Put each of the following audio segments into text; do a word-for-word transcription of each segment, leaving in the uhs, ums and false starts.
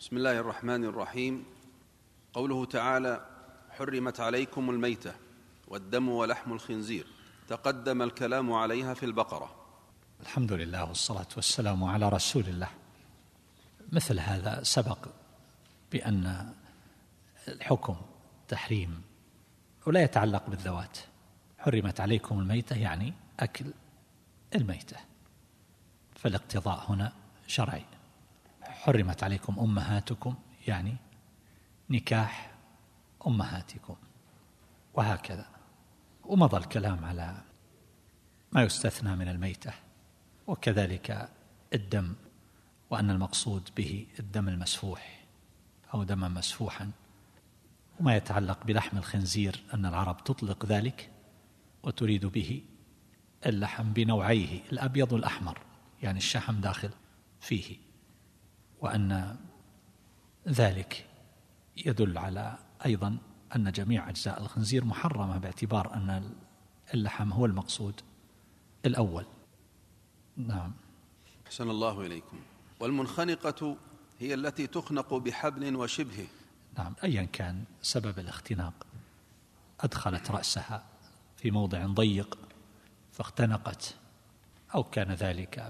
بسم الله الرحمن الرحيم. قوله تعالى: حرمت عليكم الميتة والدم ولحم الخنزير، تقدم الكلام عليها في البقرة. الحمد لله والصلاة والسلام على رسول الله. مثل هذا سبق بأن الحكم تحريم ولا يتعلق بالذوات. حرمت عليكم الميتة يعني أكل الميتة، فالاقتضاء هنا شرعي. حرمت عليكم أمهاتكم يعني نكاح أمهاتكم، وهكذا. ومضى الكلام على ما يستثنى من الميتة، وكذلك الدم، وأن المقصود به الدم المسفوح أو دما مسفوحا. وما يتعلق بلحم الخنزير أن العرب تطلق ذلك وتريد به اللحم بنوعيه الأبيض والأحمر، يعني الشحم داخل فيه، وأن ذلك يدل على أيضا أن جميع أجزاء الخنزير محرمة، باعتبار أن اللحم هو المقصود الأول. نعم. أحسن الله إليكم. والمنخنقة هي التي تخنق بحبل وشبهه. نعم، أيا كان سبب الاختناق، أدخلت رأسها في موضع ضيق فاختنقت، أو كان ذلك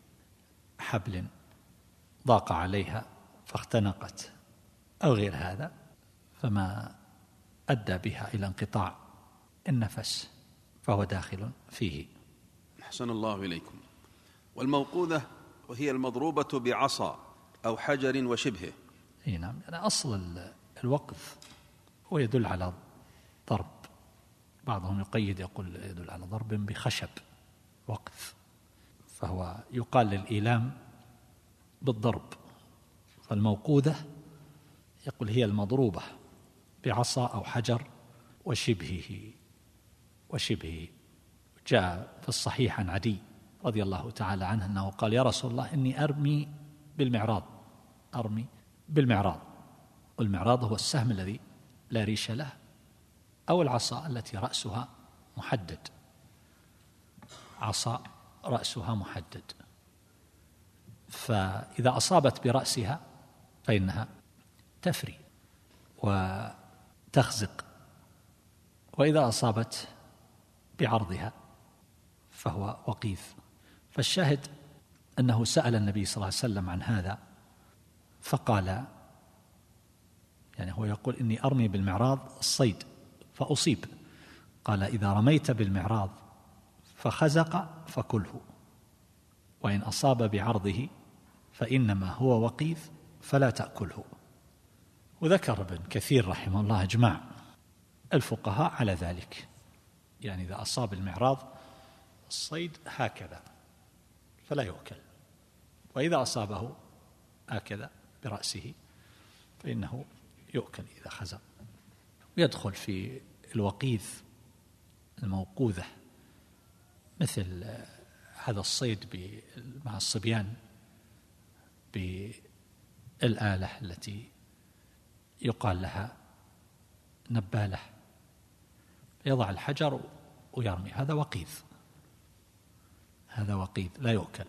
بحبل ضاق عليها فاختنقت، أو غير هذا، فما أدى بها إلى انقطاع النفس فهو داخل فيه. أحسن الله إليكم. والموقوذة وهي المضروبة بعصا أو حجر وشبهه. اي نعم، يعني أصل الوقف هو يدل على ضرب، بعضهم يقيد يقول يدل على ضرب بخشب وقف، فهو يقال للإيلام بالضرب. فالموقوذة يقول هي المضروبة بعصا أو حجر وشبهه وشبهه. جاء في الصحيح عن عدي رضي الله تعالى عنه أنه قال: يا رسول الله، إني أرمي بالمعراض أرمي بالمعراض والمعراض هو السهم الذي لا ريش له، أو العصا التي رأسها محدد، عصا رأسها محدد، فإذا أصابت برأسها فإنها تفري وتخزق، وإذا أصابت بعرضها فهو وقيف. فالشاهد أنه سأل النبي صلى الله عليه وسلم عن هذا فقال، يعني هو يقول: إني أرمي بالمعراض الصيد فأصيب. قال: إذا رميت بالمعراض فخزق فكله، وإن أصاب بعرضه فإنما هو وقيف فلا تأكله. وذكر ابن كثير رحمه الله إجماع الفقهاء على ذلك، يعني إذا أصاب المعراض الصيد هكذا فلا يؤكل، وإذا أصابه هكذا برأسه فإنه يؤكل إذا خزق. ويدخل في الوقيذ الموقوذة مثل هذا الصيد مع الصبيان بالآلة التي يقال لها نبالة، يضع الحجر ويرمي، هذا وقيذ، هذا وقيذ لا يؤكل.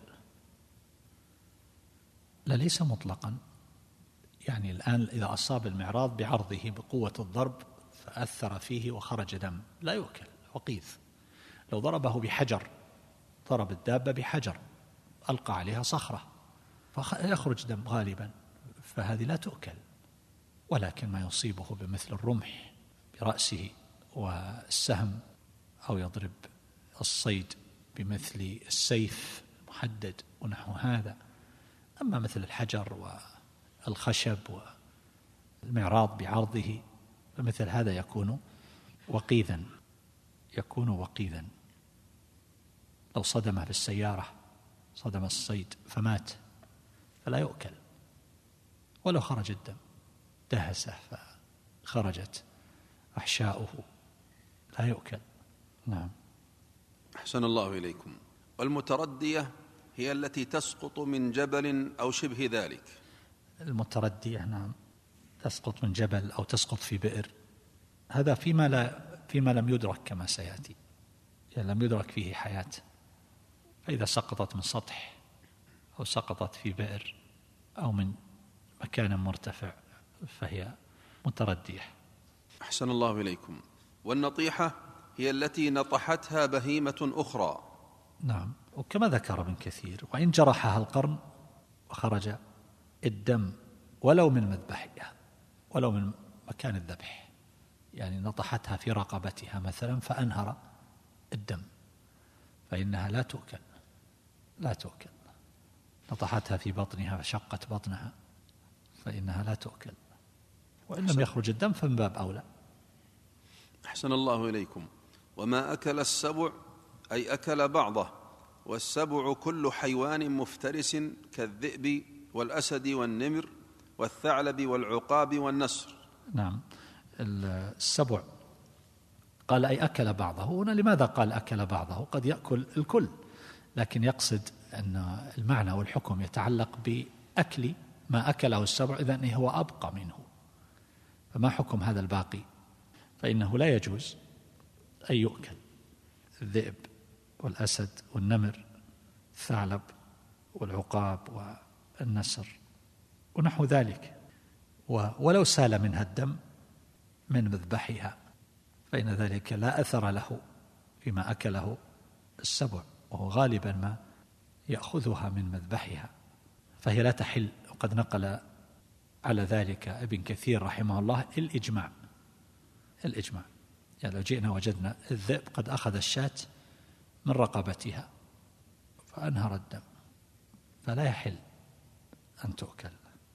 لا، ليس مطلقا، يعني الآن إذا أصاب المعراض بعرضه بقوة الضرب فأثر فيه وخرج دم لا يؤكل، وقيذ. لو ضربه بحجر، ضرب الدابة بحجر ألقى عليها صخرة فيخرج دم غالبا، فهذه لا تؤكل. ولكن ما يصيبه بمثل الرمح برأسه والسهم، أو يضرب الصيد بمثل السيف محدد ونحو هذا. أما مثل الحجر والخشب والمعراض بعرضه فمثل هذا يكون وقيذا يكون وقيذا. لو صدمه بالسيارة، صدم الصيد فمات فلا يؤكل، ولو خرج الدم دهسه فخرجت أحشاؤه لا يؤكل. نعم. أحسن الله إليكم. والمتردية هي التي تسقط من جبل أو شبه ذلك. المتردية نعم، تسقط من جبل أو تسقط في بئر، هذا فيما لا فيما لم يدرك كما سيأتي، يعني لم يدرك فيه حياة. فإذا سقطت من سطح أو سقطت في بئر أو من مكان مرتفع فهي متردية. أحسن الله إليكم. والنطيحة هي التي نطحتها بهيمة أخرى. نعم، وكما ذكر ابن كثير: وإن جرحها القرن وخرج الدم ولو من مذبحها، ولو من مكان الذبح، يعني نطحتها في رقبتها مثلا فأنهر الدم، فإنها لا تؤكل، لا تؤكل. نطحتها في بطنها فشقت بطنها فإنها لا تؤكل، وإن لم يخرج الدم فمن باب أولى. أحسن الله إليكم. وما أكل السبع أي أكل بعضه، والسبع كل حيوان مفترس كالذئب والأسد والنمر والثعلب والعقاب والنسر. نعم، السبع قال أي أكل بعضه. هنا لماذا قال أكل بعضه؟ قد يأكل الكل، لكن يقصد أن المعنى والحكم يتعلق بأكل ما أكله السبع، إذن هو أبقى منه، فما حكم هذا الباقي؟ فإنه لا يجوز أن يؤكل الذئب والأسد والنمر الثعلب والعقاب والنسر ونحو ذلك، ولو سال منها الدم من مذبحها فإن ذلك لا أثر له فيما أكله السبع، وهو غالبا ما يأخذها من مذبحها، فهي لا تحل. وقد نقل على ذلك ابن كثير رحمه الله الإجماع الإجماع يعني لو جئنا وجدنا الذئب قد أخذ الشاة من رقبتها فأنهر الدم فلا يحل أن تؤكل.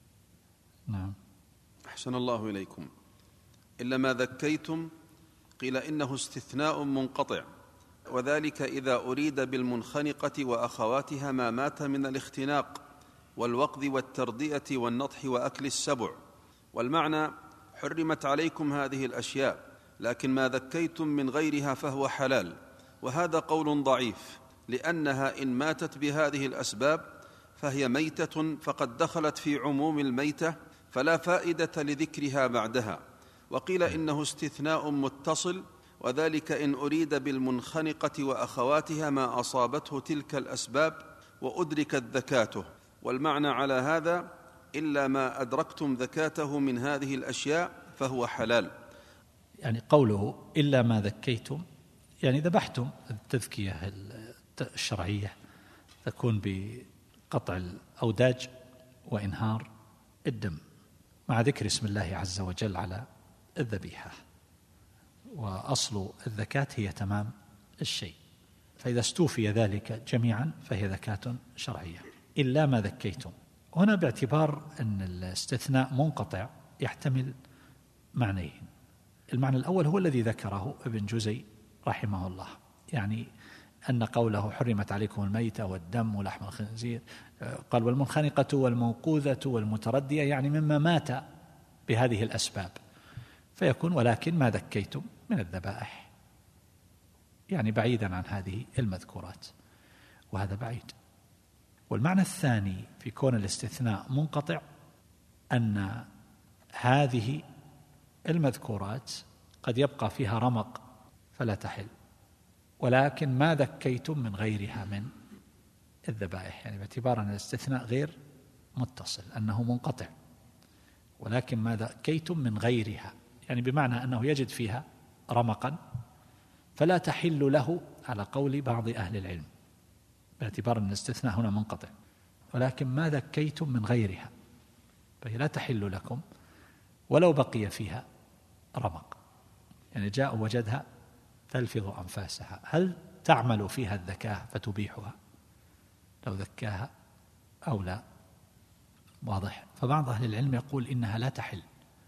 نعم. أحسن الله إليكم. إلا ما ذكيتم قيل إنه استثناء منقطع، وذلك إذا أريد بالمنخنقة وأخواتها ما مات من الاختناق والوقذ والتردئة والنطح وأكل السبع، والمعنى حرمت عليكم هذه الأشياء، لكن ما ذكيتم من غيرها فهو حلال. وهذا قول ضعيف، لأنها إن ماتت بهذه الأسباب فهي ميتة فقد دخلت في عموم الميتة، فلا فائدة لذكرها بعدها. وقيل إنه استثناء متصل، وذلك إن أريد بالمنخنقة وأخواتها ما أصابته تلك الأسباب وأدركت ذكاته، والمعنى على هذا إلا ما أدركتم ذكاته من هذه الأشياء فهو حلال. يعني قوله إلا ما ذكيتم يعني ذبحتم. التذكية الشرعية تكون بقطع الأوداج وإنهار الدم مع ذكر اسم الله عز وجل على الذبيحة، وأصل الذكاة هي تمام الشيء، فإذا استوفي ذلك جميعا فهي ذكاة شرعية. إلا ما ذكيتم هنا باعتبار أن الاستثناء منقطع يحتمل معنيين. المعنى الأول هو الذي ذكره ابن جزي رحمه الله، يعني أن قوله حرمت عليكم الميتة والدم ولحم الخنزير، قال والمنخنقة والموقوذة والمتردية، يعني مما مات بهذه الأسباب، فيكون ولكن ما ذكيتم من الذبائح، يعني بعيدا عن هذه المذكورات، وهذا بعيد. والمعنى الثاني في كون الاستثناء منقطع أن هذه المذكورات قد يبقى فيها رمق فلا تحل، ولكن ما ذكيتم من غيرها من الذبائح، يعني باعتبار أن الاستثناء غير متصل أنه منقطع، ولكن ما ذكيتم من غيرها يعني بمعنى أنه يجد فيها رمقا فلا تحل له على قول بعض أهل العلم، باعتبار أن الاستثناء هنا منقطع. ولكن ما ذكيتم من غيرها فهي لا تحل لكم ولو بقي فيها رمق، يعني جاء وجدها تلفظ أنفاسها، هل تعمل فيها الذكاء فتبيحها لو ذكاها أو لا؟ واضح. فبعض أهل العلم يقول إنها لا تحل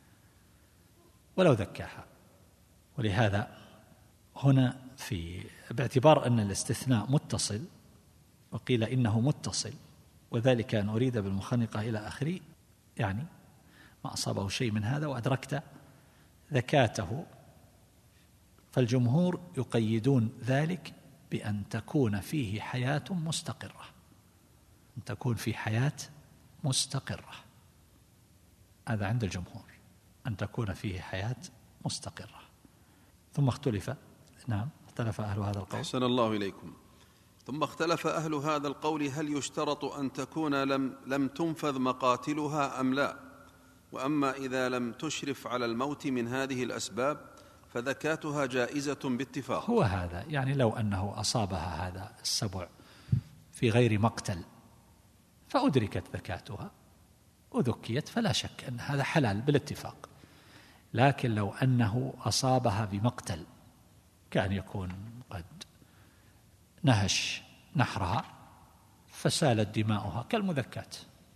ولو ذكاها، ولهذا هنا في باعتبار أن الاستثناء متصل، وقيل إنه متصل وذلك أن أريد بالمخنقة إلى آخره، يعني ما أصابه شيء من هذا وأدركت ذكاته، فالجمهور يقيدون ذلك بأن تكون فيه حياة مستقرة، أن تكون في حياة مستقرة، هذا عند الجمهور، أن تكون فيه حياة مستقرة. ثم اختلف نعم اختلف أهل هذا القول. أحسن الله إليكم. ثم اختلف أهل هذا القول هل يشترط أن تكون لم, لم تنفذ مقاتلها أم لا، وأما إذا لم تشرف على الموت من هذه الأسباب فذكاتها جائزة باتفاق. هو هذا، يعني لو أنه أصابها هذا السبع في غير مقتل فأدركت ذكاتها وذكيت فلا شك أن هذا حلال بالاتفاق. لكن لو أنه أصابها بمقتل كان يكون قد نهش نحرها فسالت دماؤها كالمذكات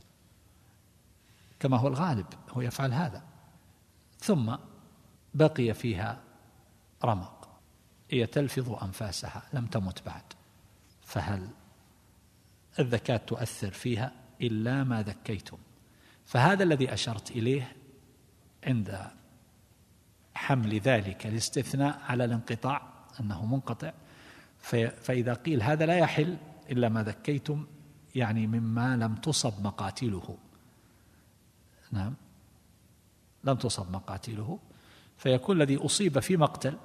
كما هو الغالب، هو يفعل هذا، ثم بقي فيها رمق هي تلفظ أنفاسها لم تمت بعد، فهل الذكاة تؤثر فيها إلا ما ذكيتم؟ فهذا الذي أشرت إليه عند حمل ذلك الاستثناء على الانقطاع أنه منقطع، فإذا قيل هذا لا يحل إلا ما ذكيتم يعني مما لم تصب مقاتله، نعم لم تصب مقاتله، فيكون الذي أصيب في مقتل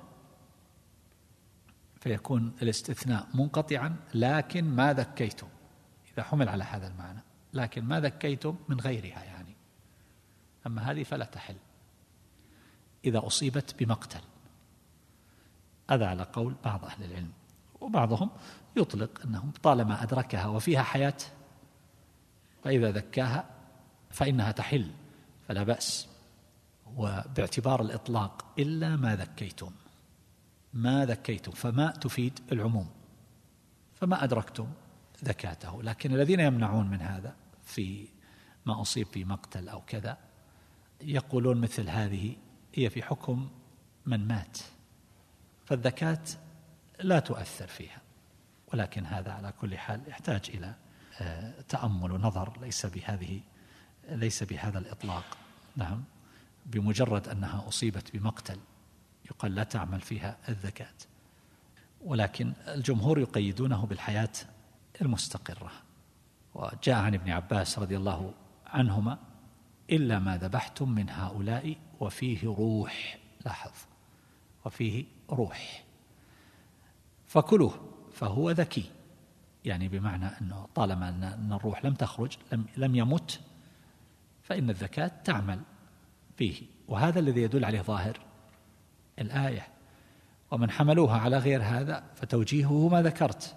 فيكون الاستثناء منقطعا، لكن ما ذكيتم إذا حمل على هذا المعنى، لكن ما ذكيتم من غيرها يعني، أما هذه فلا تحل إذا أصيبت بمقتل. هذا على قول بعض أهل العلم، وبعضهم يطلق أنهم طالما أدركها وفيها حياة فإذا ذكاها فإنها تحل فلا بأس، وباعتبار الإطلاق إلا ما ذكيتم، ما ذكيتم فما تفيد العموم، فما أدركتم ذكاته. لكن الذين يمنعون من هذا في ما أصيب في مقتل أو كذا يقولون مثل هذه هي في حكم من مات فالذكاة لا تؤثر فيها، ولكن هذا على كل حال يحتاج إلى تأمل ونظر، ليس بهذه ليس بهذا الإطلاق. نعم، بمجرد أنها أصيبت بمقتل يقال لا تعمل فيها الذكاة، ولكن الجمهور يقيدونه بالحياة المستقرة. وجاء عن ابن عباس رضي الله عنهما إلا ما ذبحتم من هؤلاء وفيه روح، لاحظ وفيه روح، فكلوه فهو ذكي، يعني بمعنى أنه طالما أن الروح لم تخرج لم, لم يمت فإن الذكاة تعمل فيه، وهذا الذي يدل عليه ظاهر الآية. ومن حملوها على غير هذا فتوجيهه ما ذكرت،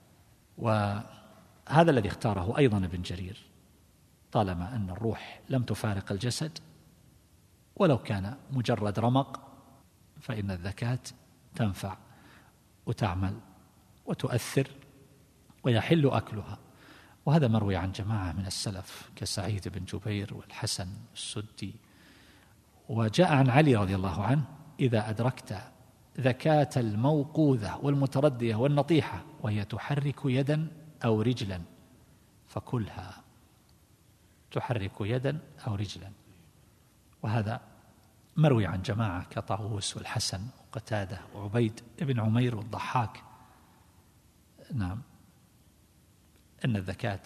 وهذا الذي اختاره أيضا ابن جرير، طالما أن الروح لم تفارق الجسد ولو كان مجرد رمق فإن الذكاة تنفع وتعمل وتؤثر ويحل أكلها. وهذا مروي عن جماعة من السلف كسعيد بن جبير والحسن السدي. وجاء عن علي رضي الله عنه إذا أدركت ذكاة الموقوذة والمتردية والنطيحة وهي تحرك يدا أو رجلا فكلها، تحرك يدا أو رجلا. وهذا مروي عن جماعة كطاووس والحسن وقتادة وعبيد بن عمير والضحاك. نعم، أن الذكاة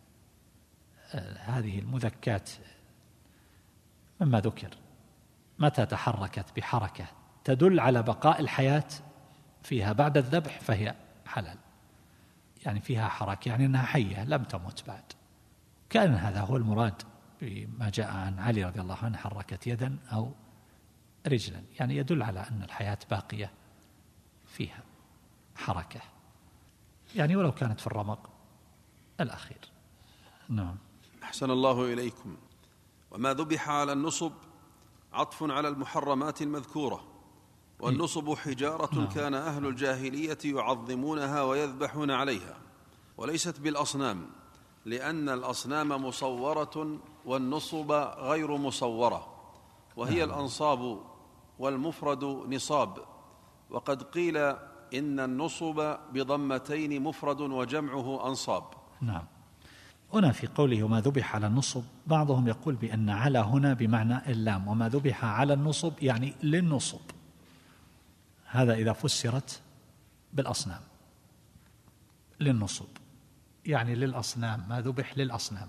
هذه المذكاة مما ذكر متى تحركت بحركة تدل على بقاء الحياة فيها بعد الذبح فهي حلال، يعني فيها حركة يعني أنها حية لم تمت بعد. كان هذا هو المراد بما جاء عن علي رضي الله عنه حركت يدا أو رجلا، يعني يدل على أن الحياة باقية فيها حركة، يعني ولو كانت في الرمق الأخير. نعم. أحسن الله إليكم. وما ذبح على النصب عطف على المحرمات المذكورة، والنصب حجارة نعم. كان أهل الجاهلية يعظمونها ويذبحون عليها، وليست بالأصنام، لأن الأصنام مصورة والنصب غير مصورة، وهي نعم. الأنصاب، والمفرد نصاب. وقد قيل إن النصب بضمتين مفرد وجمعه أنصاب. نعم. هنا في قوله وما ذبح على النصب بعضهم يقول بأن على هنا بمعنى اللام، وما ذبح على النصب يعني للنصب، هذا إذا فسرت بالأصنام، للنصب يعني للأصنام، ما ذبح للأصنام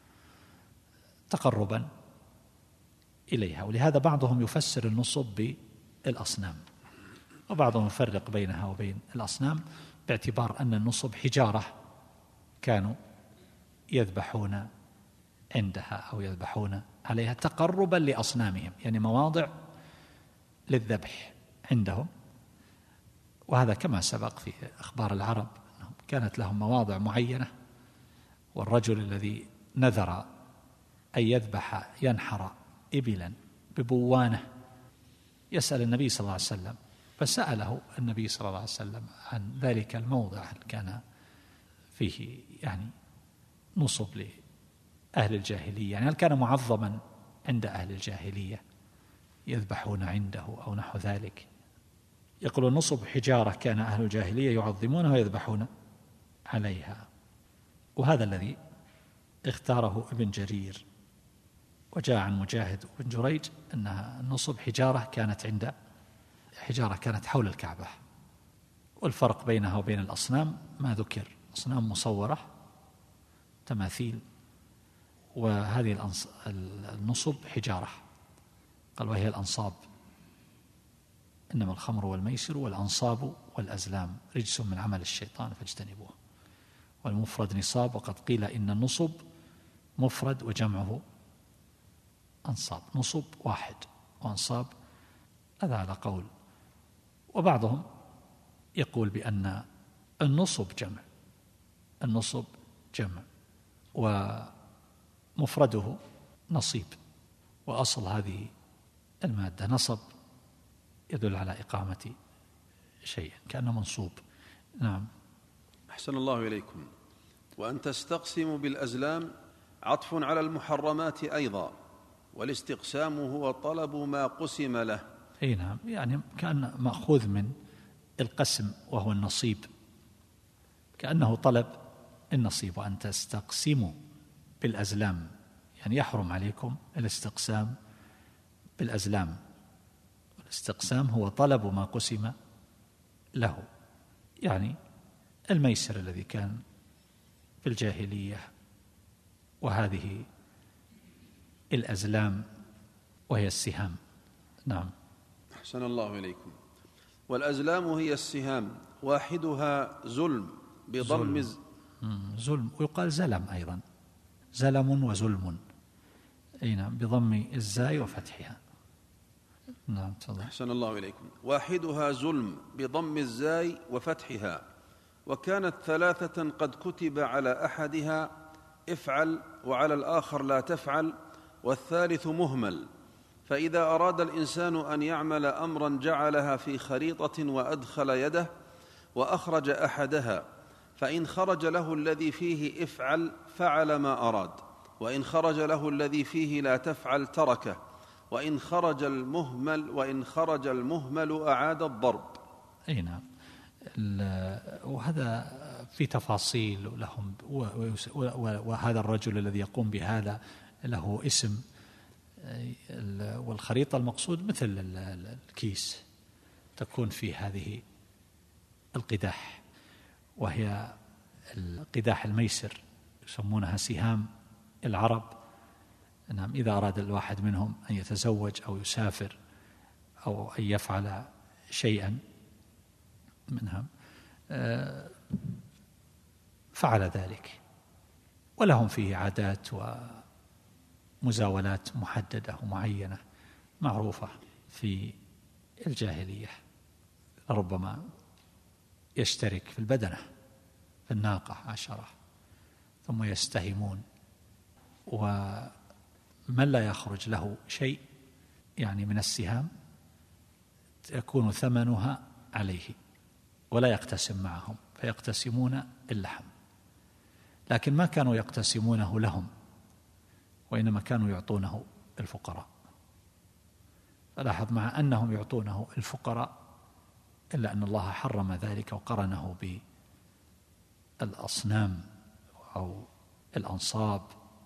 تقربا إليها. ولهذا بعضهم يفسر النصب بالأصنام، وبعضهم يفرق بينها وبين الأصنام باعتبار أن النصب حجارة كانوا يذبحون عندها أو يذبحون عليها تقربا لأصنامهم، يعني مواضع للذبح عندهم. وهذا كما سبق في أخبار العرب أنهم كانت لهم مواضع معينة، والرجل الذي نذر أن يذبح ينحر إبلا ببوانة يسأل النبي صلى الله عليه وسلم، فسأله النبي صلى الله عليه وسلم عن ذلك الموضع، هل كان فيه يعني نصب لأهل الجاهلية، يعني هل كان معظما عند أهل الجاهلية يذبحون عنده أو نحو ذلك. يقول النصب حجارة كان أهل الجاهلية يعظمونها ويذبحون عليها، وهذا الذي اختاره ابن جرير. وجاء عن مجاهد وابن جريج أنها النصب حجارة كانت عند حجارة كانت حول الكعبة، والفرق بينها وبين الأصنام ما ذكر، أصنام مصورة تماثيل، وهذه النصب حجارة، قال وهي الأنصاب، إنما الخمر والميسر والأنصاب والأزلام رجس من عمل الشيطان فاجتنبوه. والمفرد نصاب، وقد قيل إن النصب مفرد وجمعه أنصاب، نصب واحد وأنصاب هذا على قول. وبعضهم يقول بأن النصب جمع، النصب جمع ومفرده نصيب، وأصل هذه المادة نصب يدل على إقامة شيء كأنه منصوب. نعم. أحسن الله إليكم. وأن تستقسم بالأزلام عطف على المحرمات أيضا، والاستقسام هو طلب ما قسم له. أي نعم، يعني كان مأخوذ من القسم وهو النصيب، كأنه طلب النصيب. وأن تستقسموا بالأزلام يعني يحرم عليكم الاستقسام بالأزلام، الاستقسام هو طلب ما قسم له، يعني الميسر الذي كان في الجاهلية، وهذه الأزلام وهي السهام. نعم. أحسن الله إليكم. والأزلام هي السهام، واحدها زلم بضم الز... زلم، ويقال زلم أيضا، زلم وزلم، أي نعم، بضم الزاي وفتحها. نعم تفضل. أحسن الله إليكم. واحدها زلم بضم الزاي وفتحها، وكانت ثلاثة قد كتب على أحدها افعل وعلى الآخر لا تفعل، والثالث مهمل. فإذا أراد الإنسان أن يعمل أمرا جعلها في خريطة وأدخل يده وأخرج أحدها، فإن خرج له الذي فيه افعل فعل ما أراد، وإن خرج له الذي فيه لا تفعل تركه، وإن خرج المهمل وإن خرج المهمل أعاد الضرب. أي نعم. وهذا في تفاصيل لهم، وهذا الرجل الذي يقوم بهذا له اسم، والخريطة المقصود مثل الكيس تكون في هذه القداح، وهي القداح الميسر يسمونها سهام العرب. نعم. إذا أراد الواحد منهم أن يتزوج أو يسافر أو أن يفعل شيئا منها فعل ذلك، ولهم فيه عادات ومزاولات محددة ومعينة معروفة في الجاهلية. ربما يشترك في البدنة في الناقة عشرة، ثم يستهمون، ومن لا يخرج له شيء يعني من السهام يكون ثمنها عليه ولا يقتسم معهم، فيقتسمون اللحم، لكن ما كانوا يقتسمونه لهم، وإنما كانوا يعطونه الفقراء. فلاحظ مع أنهم يعطونه الفقراء إلا أن الله حرم ذلك وقرنه بالأصنام أو الأنصاب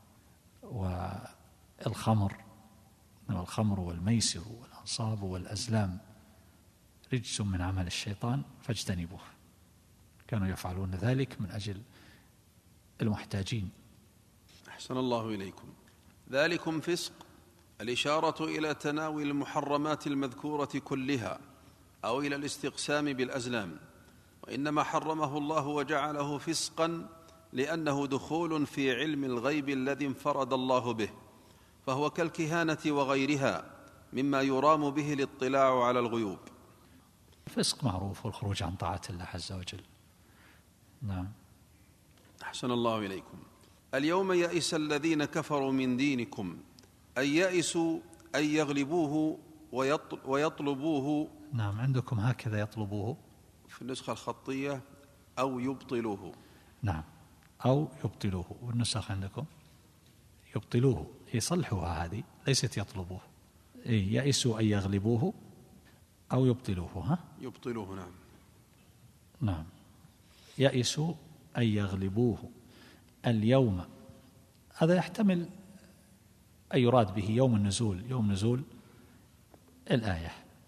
والخمر، والخمر والميسر والأنصاب والأزلام رجس من عمل الشيطان فاجتنبوه. كانوا يفعلون ذلك من أجل المحتاجين. أحسن الله إليكم. ذلكم فسق، الإشارة إلى تناول المحرمات المذكورة كلها أو إلى الاستقسام بالأزلام، وإنما حرمه الله وجعله فسقا لأنه دخول في علم الغيب الذي انفرد الله به، فهو كالكهانة وغيرها مما يرام به الاطلاع على الغيوب. الفسق معروف والخروج عن طاعة الله عز وجل. نعم. أحسن الله إليكم. اليوم يئس الذين كفروا من دينكم، أي يئسوا أن يغلبوه ويطلبوه. نعم، عندكم هكذا يطلبوه في النسخة الخطية أو يبطلوه. نعم، أو يبطلوه، والنسخ عندكم يبطلوه، يصلحوها، هذه ليست يطلبوه. يئسوا أن يغلبوه أو يبطلوه. ها؟ يبطلوه. نعم. نعم، يئسوا أن يغلبوه. اليوم هذا يحتمل أن يراد به يوم النزول، يوم نزول الآية،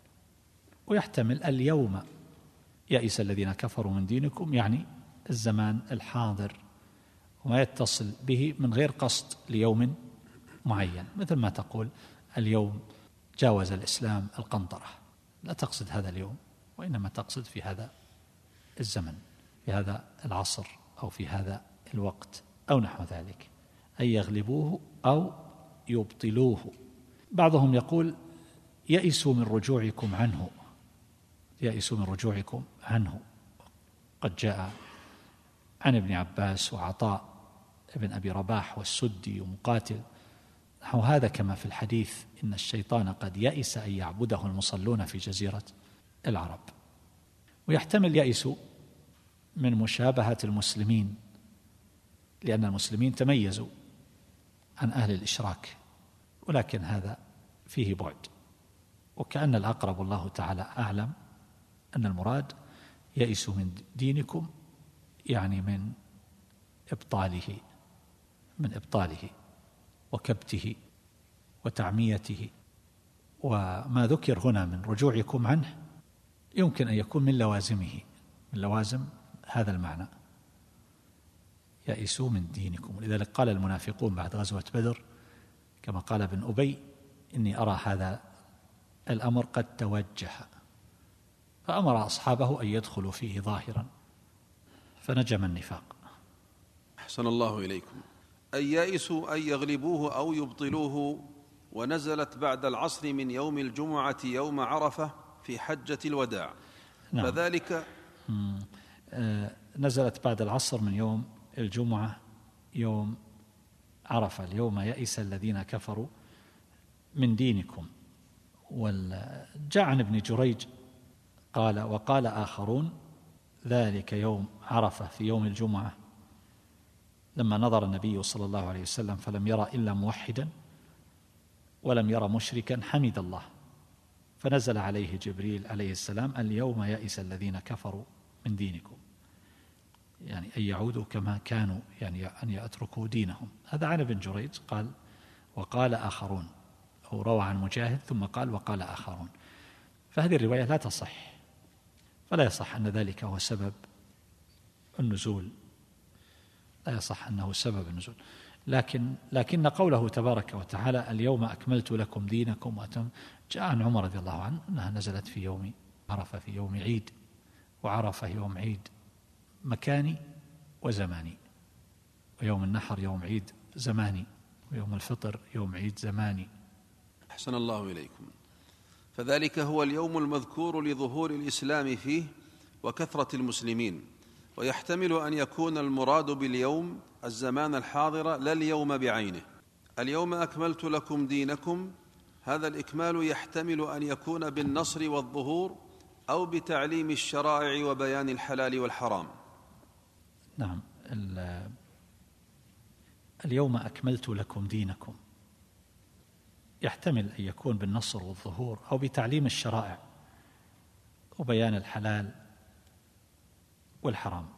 ويحتمل اليوم يئس الذين كفروا من دينكم، يعني الزمان الحاضر وما يتصل به من غير قصد ليوم معين، مثل ما تقول اليوم جاوز الإسلام القنطرة، لا تقصد هذا اليوم، وإنما تقصد في هذا الزمن، في هذا العصر، أو في هذا الوقت، أو نحو ذلك. أن يغلبوه أو يبطلوه. بعضهم يقول يئسوا من رجوعكم عنه، يئسوا من رجوعكم عنه. قد جاء عن ابن عباس وعطاء ابن أبي رباح والسدي ومقاتل نحو هذا، كما في الحديث إن الشيطان قد يئس أن يعبده المصلون في جزيرة العرب. ويحتمل يئس من مشابهة المسلمين، لأن المسلمين تميزوا عن أهل الإشراك، ولكن هذا فيه بعد، وكأن الأقرب الله تعالى أعلم أن المراد يئسوا من دينكم، يعني من إبطاله، من إبطاله وكبته وتعميته. وما ذكر هنا من رجوعكم عنه يمكن أن يكون من لوازمه، من لوازم هذا المعنى، يئسوا من دينكم. ولذلك قال المنافقون بعد غزوة بدر كما قال ابن أبي: إني أرى هذا الأمر قد توجه، فأمر أصحابه أن يدخلوا فيه ظاهرا فنجم النفاق. أحسن الله إليكم. أن يئسوا أن يغلبوه أو يبطلوه، ونزلت بعد العصر من يوم الجمعة يوم عرفة في حجة الوداع. نعم. فذلك آه نزلت بعد العصر من يوم الجمعة يوم عرفة. اليوم يئس الذين كفروا من دينكم. وجاء عن ابن جريج قال: وقال آخرون ذلك يوم عرفة في يوم الجمعة لما نظر النبي صلى الله عليه وسلم فلم يرى إلا موحدا ولم يرى مشركا حمد الله، فنزل عليه جبريل عليه السلام: اليوم يئس الذين كفروا من دينكم، يعني أن يعودوا كما كانوا، يعني أن يتركوا دينهم. هذا عن ابن جريج قال: وقال آخرون، أو روى عن مجاهد ثم قال: وقال آخرون. فهذه الرواية لا تصح، فلا يصح أن ذلك هو سبب النزول، لا يصح أنه سبب النزول. لكن لكن قوله تبارك وتعالى: اليوم أكملت لكم دينكم وأتم، جاء عن عمر رضي الله عنه أنها نزلت في يوم عرفة، في يوم عيد، وعرفة يوم عيد مكاني وزماني، ويوم النحر يوم عيد زماني، ويوم الفطر يوم عيد زماني. أحسن الله إليكم. فذلك هو اليوم المذكور لظهور الإسلام فيه وكثرة المسلمين، ويحتمل أن يكون المراد باليوم الزمان الحاضر لا اليوم بعينه. اليوم أكملت لكم دينكم، هذا الإكمال يحتمل أن يكون بالنصر والظهور أو بتعليم الشرائع وبيان الحلال والحرام. نعم، اليوم أكملت لكم دينكم يحتمل أن يكون بالنصر والظهور أو بتعليم الشرائع وبيان الحلال والحرام.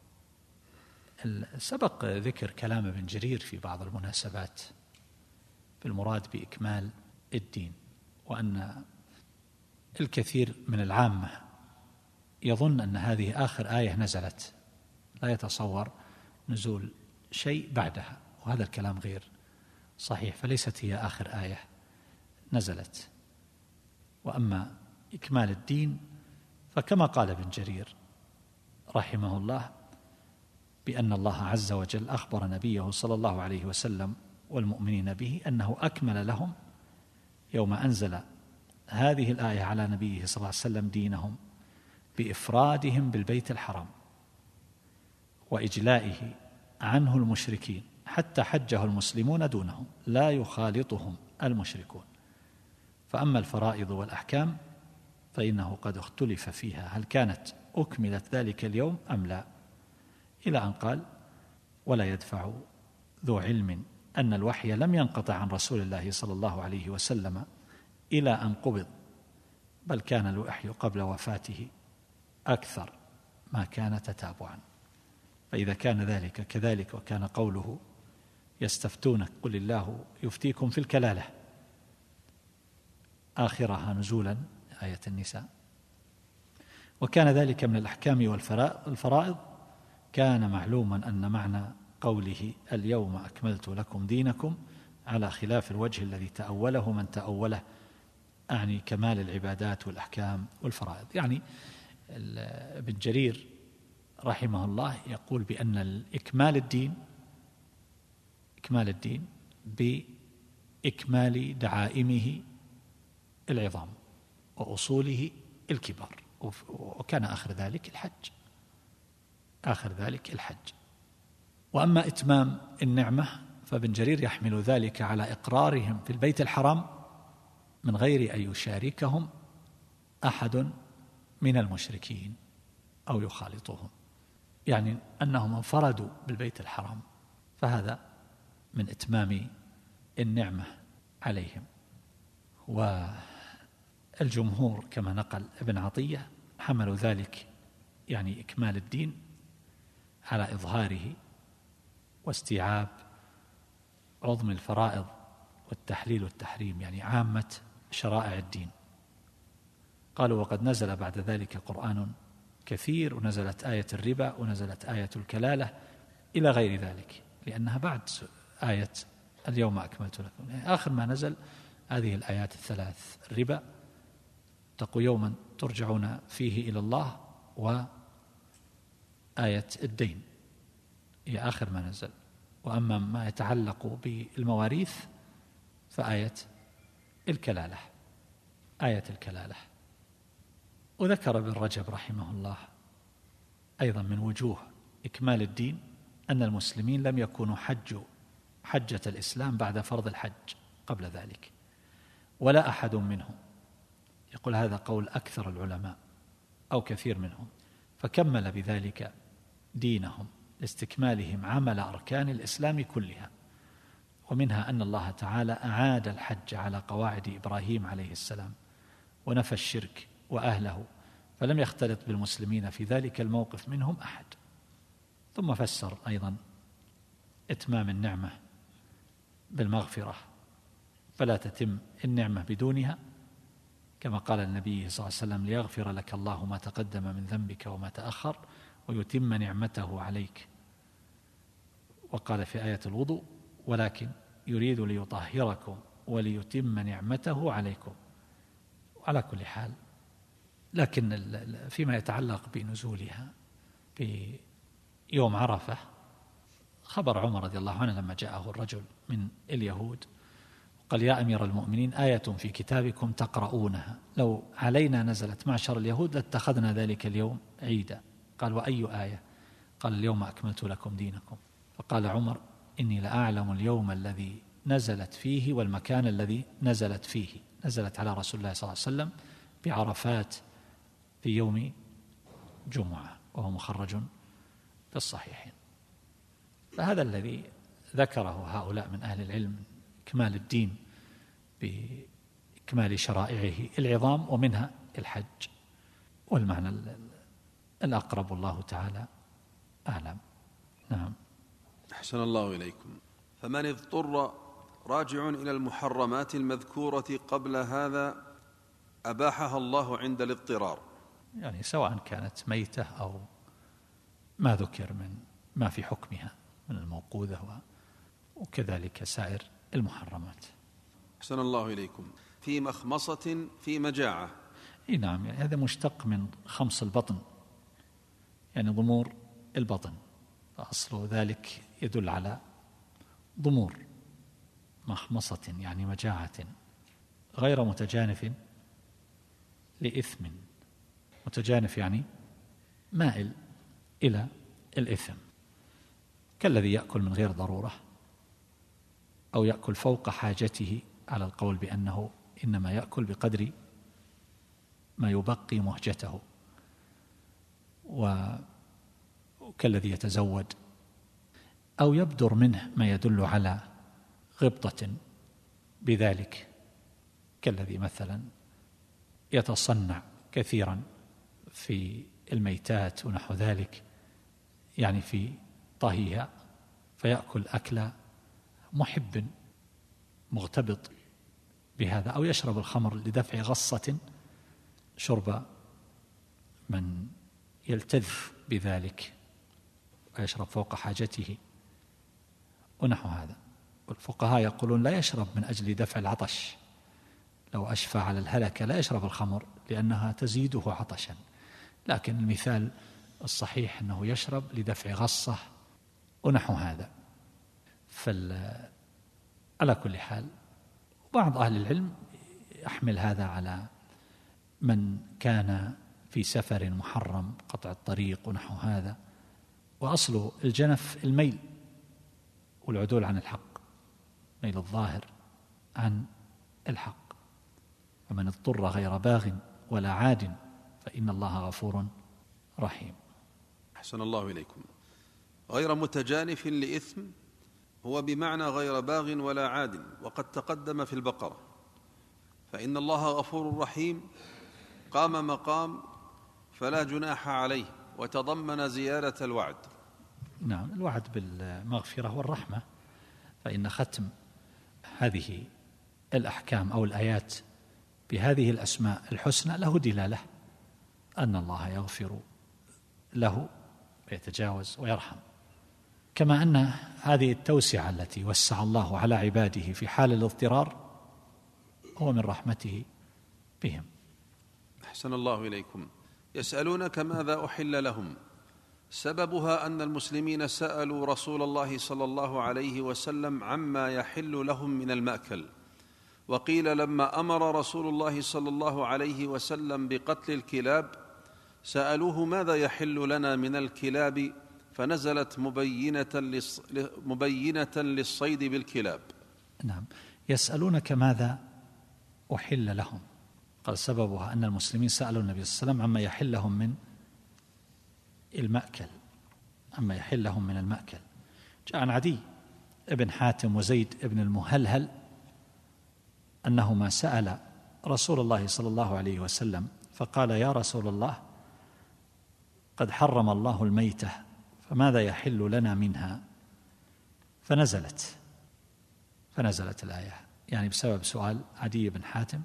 سبق ذكر كلام ابن جرير في بعض المناسبات بالمراد بإكمال الدين، وأن الكثير من العامة يظن أن هذه آخر آية نزلت، لا يتصور نزول شيء بعدها، وهذا الكلام غير صحيح، فليست هي آخر آية نزلت. وأما إكمال الدين فكما قال ابن جرير رحمه الله بأن الله عز وجل أخبر نبيه صلى الله عليه وسلم والمؤمنين به أنه أكمل لهم يوم أنزل هذه الآية على نبيه صلى الله عليه وسلم دينهم بإفرادهم بالبيت الحرام وإجلائه عنه المشركين، حتى حجه المسلمون دونهم لا يخالطهم المشركون. فأما الفرائض والأحكام فإنه قد اختلف فيها هل كانت أكملت ذلك اليوم أم لا، إلى أن قال: ولا يدفع ذو علم أن الوحي لم ينقطع عن رسول الله صلى الله عليه وسلم إلى أن قبض، بل كان الوحي قبل وفاته أكثر ما كان تتابعا. فإذا كان ذلك كذلك وكان قوله يستفتونك قل الله يفتيكم في الكلالة آخرها نزولا آية النساء، وكان ذلك من الأحكام والفرائض، كان معلوما أن معنى قوله اليوم أكملت لكم دينكم على خلاف الوجه الذي تأوله من تأوله، أعني كمال العبادات والأحكام والفرائض. يعني ابن جرير رحمه الله يقول بأن الإكمال الدين إكمال الدين بإكمال دعائمه العظام وأصوله الكبار، وكان آخر ذلك الحج آخر ذلك الحج. وأما إتمام النعمة فابن جرير يحمل ذلك على إقرارهم في البيت الحرام من غير أن يشاركهم أحد من المشركين أو يخالطهم، يعني أنهم انفردوا بالبيت الحرام، فهذا من إتمام النعمة عليهم. والجمهور كما نقل ابن عطية حملوا ذلك يعني إكمال الدين على إظهاره واستيعاب عظم الفرائض والتحليل والتحريم، يعني عامة شرائع الدين. قالوا وقد نزل بعد ذلك قرآن كثير، ونزلت آية الربا ونزلت آية الكلالة إلى غير ذلك، لأنها بعد آية اليوم أكملت لكم، يعني آخر ما نزل هذه الآيات الثلاث: الربا، اتقوا يوما ترجعون فيه إلى الله، وآية الدين هي آخر ما نزل. وأما ما يتعلق بالمواريث فآية الكلالة آية الكلالة. وذكر ابن رجب رحمه الله أيضا من وجوه إكمال الدين أن المسلمين لم يكونوا حجوا حجة الإسلام بعد فرض الحج قبل ذلك، ولا أحد منهم، يقول هذا قول أكثر العلماء أو كثير منهم، فكمل بذلك دينهم لاستكمالهم عمل أركان الإسلام كلها، ومنها أن الله تعالى أعاد الحج على قواعد إبراهيم عليه السلام ونفى الشرك وأهله، فلم يختلط بالمسلمين في ذلك الموقف منهم أحد. ثم فسر أيضا إتمام النعمة بالمغفرة، فلا تتم النعمة بدونها، كما قال النبي صلى الله عليه وسلم: ليغفر لك الله ما تقدم من ذنبك وما تأخر ويتم نعمته عليك. وقال في آية الوضوء: ولكن يريد ليطهركم وليتم نعمته عليكم. على كل حال، لكن فيما يتعلق بنزولها في يوم عرفة، خبر عمر رضي الله عنه لما جاءه الرجل من اليهود قال: يا أمير المؤمنين، آية في كتابكم تقرؤونها لو علينا نزلت معشر اليهود لاتخذنا ذلك اليوم عيدا. قال: وأي آية؟ قال: اليوم أكملت لكم دينكم. فقال عمر: إني لأعلم اليوم الذي نزلت فيه والمكان الذي نزلت فيه. نزلت على رسول الله صلى الله عليه وسلم بعرفات في يوم جمعة، وهو مخرج في الصحيحين. فهذا الذي ذكره هؤلاء من أهل العلم، إكمال الدين بإكمال شرائعه العظام، ومنها الحج، والمعنى الأقرب الله تعالى أعلم. نعم. أحسن الله إليكم. فمن اضطر راجع إلى المحرمات المذكورة قبل هذا أباحها الله عند الاضطرار، يعني سواء كانت ميتة أو ما ذكر من ما في حكمها من الموقوذة، وكذلك سائر المحرمات. أحسن الله إليكم. في مخمصة في مجاعة. إيه نعم، يعني هذا مشتق من خمص البطن، يعني ضمور البطن، فأصل ذلك يدل على ضمور مخمصة يعني مجاعة، غير متجانف لإثم. متجانف يعني مائل إلى الإثم، كالذي يأكل من غير ضرورة أو يأكل فوق حاجته، على القول بأنه إنما يأكل بقدر ما يبقي مهجته، وكالذي يتزود أو يبدر منه ما يدل على غبطة بذلك، كالذي مثلا يتصنع كثيرا في الميتات ونحو ذلك، يعني في طهيها، فيأكل أكل محب مغتبط بهذا، أو يشرب الخمر لدفع غصة شرب من يلتذ بذلك ويشرب فوق حاجته ونحو هذا. والفقهاء يقولون لا يشرب من أجل دفع العطش، لو أشفى على الهلكة لا يشرب الخمر لأنها تزيده عطشا، لكن المثال الصحيح أنه يشرب لدفع غصة ونحو هذا. فال على كل حال، بعض أهل العلم يحمل هذا على من كان في سفر محرم، قطع الطريق ونحو هذا، وأصل الجنف الميل والعدول عن الحق، ميل الظاهر عن الحق. فمن اضطر غير باغ ولا عاد فإن الله غفور رحيم. أحسن الله إليكم. غير متجانف لإثم هو بمعنى غير باغ ولا عاد، وقد تقدم في البقرة، فإن الله غفور رحيم قام مقام فلا جناح عليه، وتضمن زيادة الوعد. نعم، الوعد بالمغفرة والرحمة، فإن ختم هذه الأحكام أو الآيات بهذه الأسماء الحسنى له دلالة أن الله يغفر له ويتجاوز ويرحم، كما أن هذه التوسعة التي وسع الله على عباده في حال الاضطرار هو من رحمته بهم. أحسن الله إليكم. يسألونك ماذا أحل لهم، سببها أن المسلمين سألوا رسول الله صلى الله عليه وسلم عما يحل لهم من المأكل، وقيل لما أمر رسول الله صلى الله عليه وسلم بقتل الكلاب سألوه ماذا يحل لنا من الكلاب، فنزلت مبينة مبينة للصيد بالكلاب. نعم، يسألونك ماذا أحل لهم، قال سببها أن المسلمين سألوا النبي صلى الله عليه وسلم عما يحل لهم من المأكل، عما يحل لهم من المأكل. جاء عن عدي ابن حاتم وزيد ابن المهلهل أنهما سأل رسول الله صلى الله عليه وسلم فقال يا رسول الله قد حرم الله الميتة فماذا يحل لنا منها، فنزلت فنزلت الآية، يعني بسبب سؤال عدي بن حاتم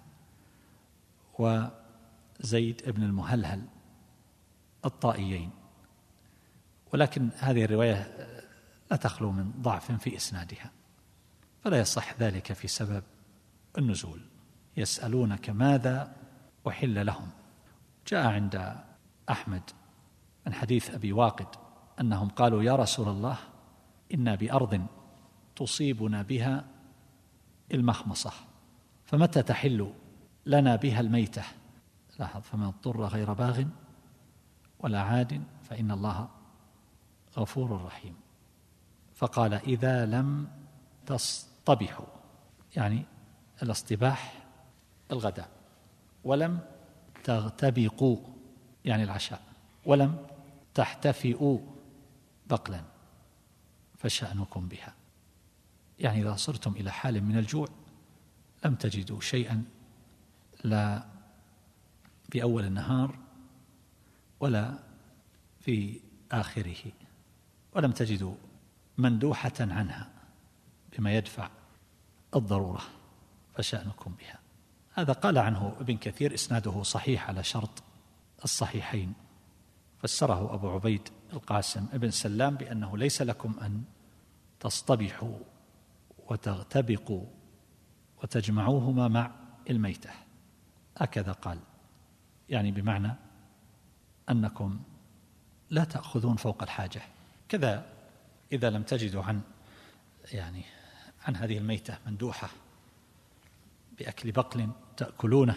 وزيد ابن المهلهل الطائيين. ولكن هذه الرواية لا تخلو من ضعف في إسنادها، فلا يصح ذلك في سبب النزول. يسألونك ماذا أحل لهم. جاء عند أحمد من حديث أبي واقد أنهم قالوا يا رسول الله إنا بأرض تصيبنا بها المخمصة، فمتى تحل لنا بها الميتة؟ لاحظ، فمن اضطر غير باغ ولا عاد فإن الله غفور رحيم. فقال إذا لم تصطبحوا، يعني الاصطباح الغداء، ولم تغتبقوا يعني العشاء، ولم تحتفئوا بقلا فشأنكم بها، يعني إذا صرتم إلى حال من الجوع لم تجدوا شيئا لا في أول النهار ولا في آخره، ولم تجدوا مندوحة عنها بما يدفع الضرورة فشأنكم بها. هذا قال عنه ابن كثير إسناده صحيح على شرط الصحيحين، فسره أبو عبيد القاسم ابن سلام بأنه ليس لكم أن تصطبحوا وتغتبقوا وتجمعوهما مع الميتة، هكذا قال، يعني بمعنى أنكم لا تأخذون فوق الحاجة. كذا إذا لم تجدوا عن يعني عن هذه الميتة مندوحة بأكل بقل تأكلونه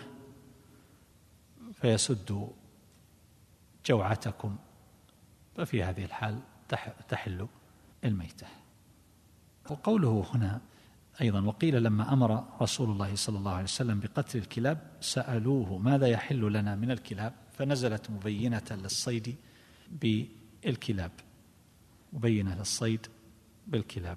فيسد جوعتكم، ففي هذه الحال تحل الميتة. وقوله هنا أيضا وقيل لما أمر رسول الله صلى الله عليه وسلم بقتل الكلاب سألوه ماذا يحل لنا من الكلاب، فنزلت مبينة للصيد بالكلاب، مبينة للصيد بالكلاب.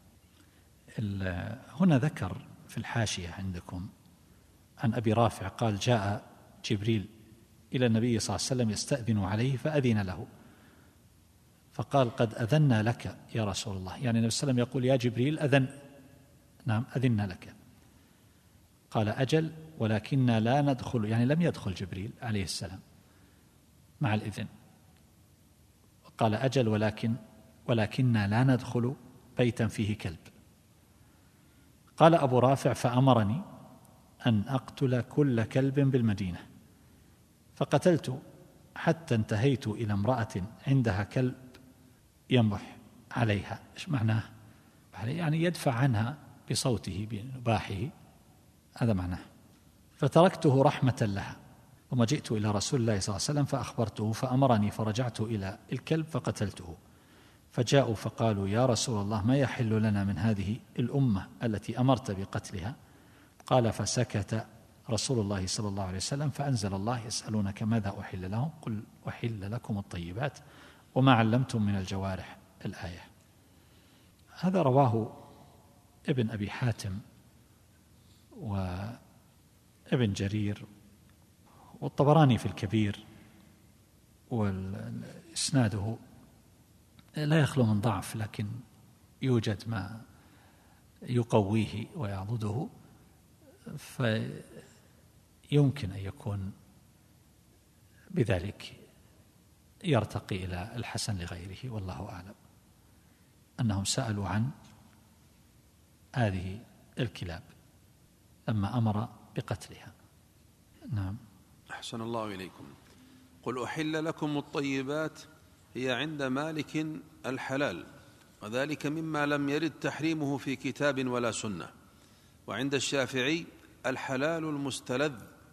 هنا ذكر في الحاشية عندكم عن أبي رافع قال جاء جبريل إلى النبي صلى الله عليه وسلم يستأذن عليه فأذن له، فقال قد أذنا لك يا رسول الله، يعني النبي صلى الله عليه وسلم يقول يا جبريل أذن، نعم أذنا لك. قال أجل ولكننا لا ندخل، يعني لم يدخل جبريل عليه السلام مع الإذن. قال أجل ولكن ولكننا لا ندخل بيتا فيه كلب. قال أبو رافع فأمرني أن أقتل كل كلب بالمدينة، فقتلت حتى انتهيت إلى امرأة عندها كلب ينبح عليها. إيش معناه؟ يعني يدفع عنها بصوته بنباحه، هذا معناه. فتركته رحمة لها، ثم جئت إلى رسول الله صلى الله عليه وسلم فأخبرته فأمرني فرجعت إلى الكلب فقتلته. فجاءوا فقالوا يا رسول الله ما يحل لنا من هذه الأمة التي أمرت بقتلها؟ قال فسكت رسول الله صلى الله عليه وسلم فأنزل الله يسألونك ماذا أحل لهم قل أحل لكم الطيبات وما علمتم من الجوارح، الآية. هذا رواه ابن أبي حاتم وابن جرير والطبراني في الكبير، والإسناده لا يخلو من ضعف، لكن يوجد ما يقويه ويعضده، فيمكن أن يكون بذلك يرتقي إلى الحسن لغيره، والله أعلم. أنهم سألوا عن هذه الكلاب لما أمر بقتلها. نعم. أحسن الله إليكم. قل أحل لكم الطيبات هي عند مالك الحلال، وذلك مما لم يرد تحريمه في كتاب ولا سنة. وعند الشافعي الحلال المستلذ،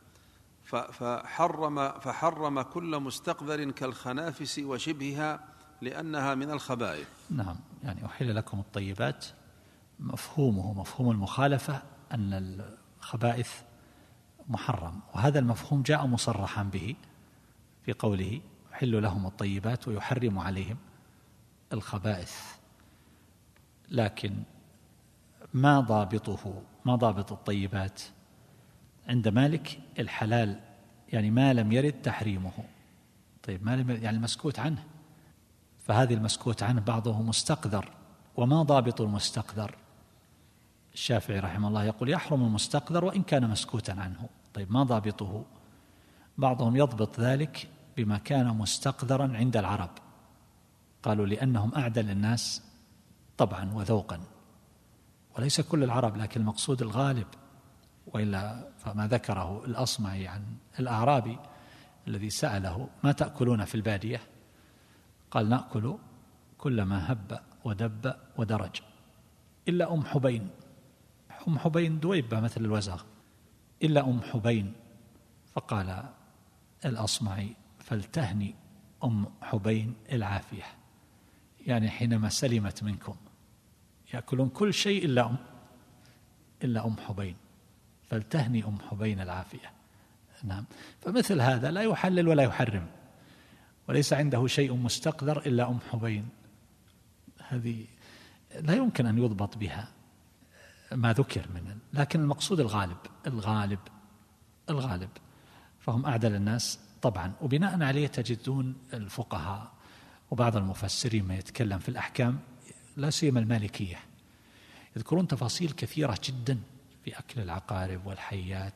فحرم, فحرم كل مستقذر كالخنافس وشبهها لأنها من الخبائث. نعم، يعني أحل لكم الطيبات مفهومه مفهوم المخالفة أن الخبائث محرم، وهذا المفهوم جاء مصرحا به في قوله يحل لهم الطيبات ويحرم عليهم الخبائث. لكن ما ضابطه ما ضابط الطيبات عند مالك الحلال، يعني ما لم يرد تحريمه. طيب ما لم يرد يعني المسكوت عنه، فهذه المسكوت عنه بعضه مستقذر. وما ضابط المستقذر؟ الشافعي رحمه الله يقول يحرم المستقذر وإن كان مسكوتا عنه. طيب ما ضابطه؟ بعضهم يضبط ذلك بما كان مستقذرا عند العرب، قالوا لأنهم أعدل الناس طبعا وذوقا، وليس كل العرب لكن المقصود الغالب. وإلا فما ذكره الأصمعي عن الأعرابي الذي سأله ما تأكلون في البادية؟ قال نأكل كل ما هب ودب ودرج إلا أم حبين. أم حبين دويبة مثل الوزغ، إلا أم حبين. فقال الأصمعي فلتهني أم حبين العافية، يعني حينما سلمت منكم يأكلون كل شيء إلا أم إلا أم حبين، فلتهني أم حبين العافية. نعم. فمثل هذا لا يحلل ولا يحرم، وليس عنده شيء مستقذر إلا أم حبين، هذه لا يمكن أن يضبط بها ما ذكر منه. لكن المقصود الغالب الغالب الغالب فهم أعدل الناس طبعا. وبناء عليه تجدون الفقهاء وبعض المفسرين ما يتكلم في الأحكام، لا سيما المالكية، يذكرون تفاصيل كثيرة جدا في أكل العقارب والحيات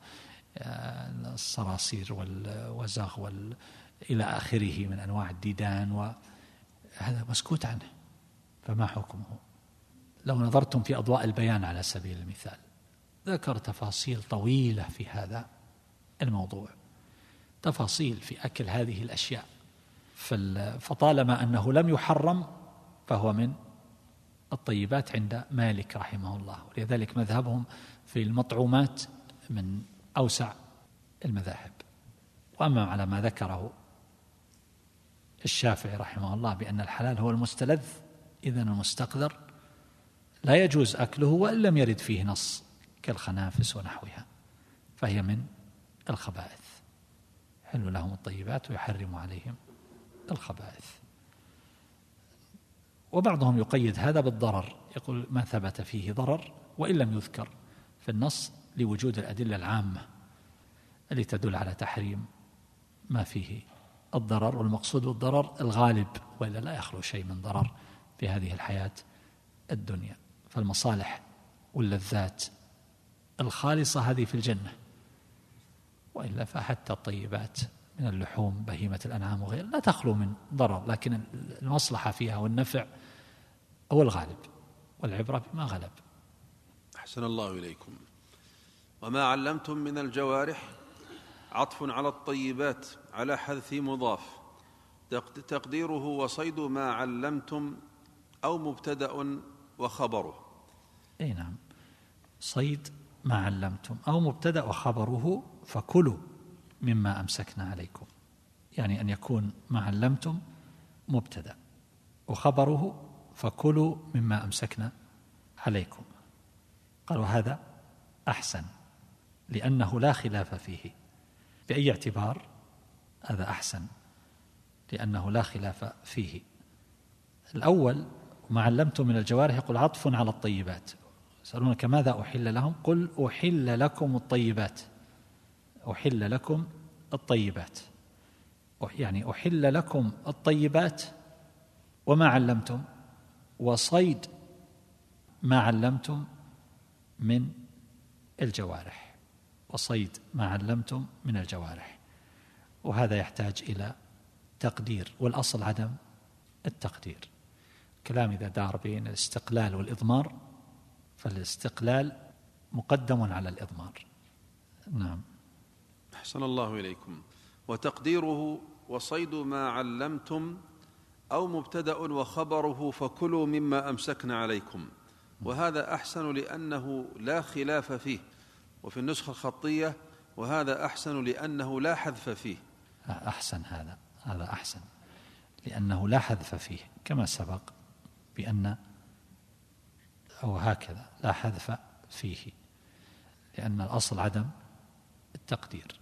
والصراصير والوزغ وال إلى آخره من أنواع الديدان، وهذا مسكوت عنه، فما حكمه؟ لو نظرتم في أضواء البيان على سبيل المثال ذكر تفاصيل طويلة في هذا الموضوع، تفاصيل في أكل هذه الأشياء. فطالما أنه لم يحرم فهو من الطيبات عند مالك رحمه الله، ولذلك مذهبهم في المطعومات من أوسع المذاهب. وأما على ما ذكره الشافعي رحمه الله بأن الحلال هو المستلذ، إذن المستقذر لا يجوز أكله وإن لم يرد فيه نص كالخنافس ونحوها، فهي من الخبائث، يحل لهم الطيبات ويحرم عليهم الخبائث. وبعضهم يقيد هذا بالضرر، يقول ما ثبت فيه ضرر وإن لم يذكر في النص لوجود الأدلة العامة التي تدل على تحريم ما فيه الضرر، والمقصود بالضرر الغالب، وإلا لا يخلو شيء من ضرر في هذه الحياة الدنيا. فالمصالح واللذات الخالصة هذه في الجنة، وإلا فحتى الطيبات من اللحوم بهيمة الأنعام وغيرها لا تخلو من ضرر، لكن المصلحة فيها والنفع هو الغالب، والعبرة بما غلب. أحسن الله إليكم. وما علمتم من الجوارح عطف على الطيبات على حذف مضاف، تقديره وصيد ما علمتم أو مبتدأ وخبره. أي نعم، صيد ما علمتم أو مبتدأ وخبره، فكلوا مما أمسكنا عليكم، يعني أن يكون ما علمتم مبتدأ وخبره فكلوا مما أمسكنا عليكم. قالوا هذا أحسن لأنه لا خلاف فيه. بأي اعتبار هذا أحسن؟ لأنه لا خلاف فيه. الأول ما علمتم من الجوارح يقول عطف على الطيبات، يسألونك ماذا أحل لهم؟ قل أحل لكم الطيبات، أحل لكم الطيبات، يعني أحل لكم الطيبات وما علمتم، وصيد ما علمتم من الجوارح، وصيد ما علمتم من الجوارح. وهذا يحتاج إلى تقدير، والأصل عدم التقدير. كلام إذا دار بين الاستقلال والإضمار فالاستقلال مقدم على الإضمار. نعم. أحسن الله إليكم. وتقديره وصيد ما علمتم أو مبتدأ وخبره فكلوا مما أمسكنا عليكم، وهذا أحسن لأنه لا خلاف فيه. وفي النسخة الخطية وهذا أحسن لأنه لا حذف فيه. أحسن، هذا هذا أحسن لأنه لا حذف فيه، كما سبق بأن أو هكذا لا حذف فيه، لأن الأصل عدم التقدير،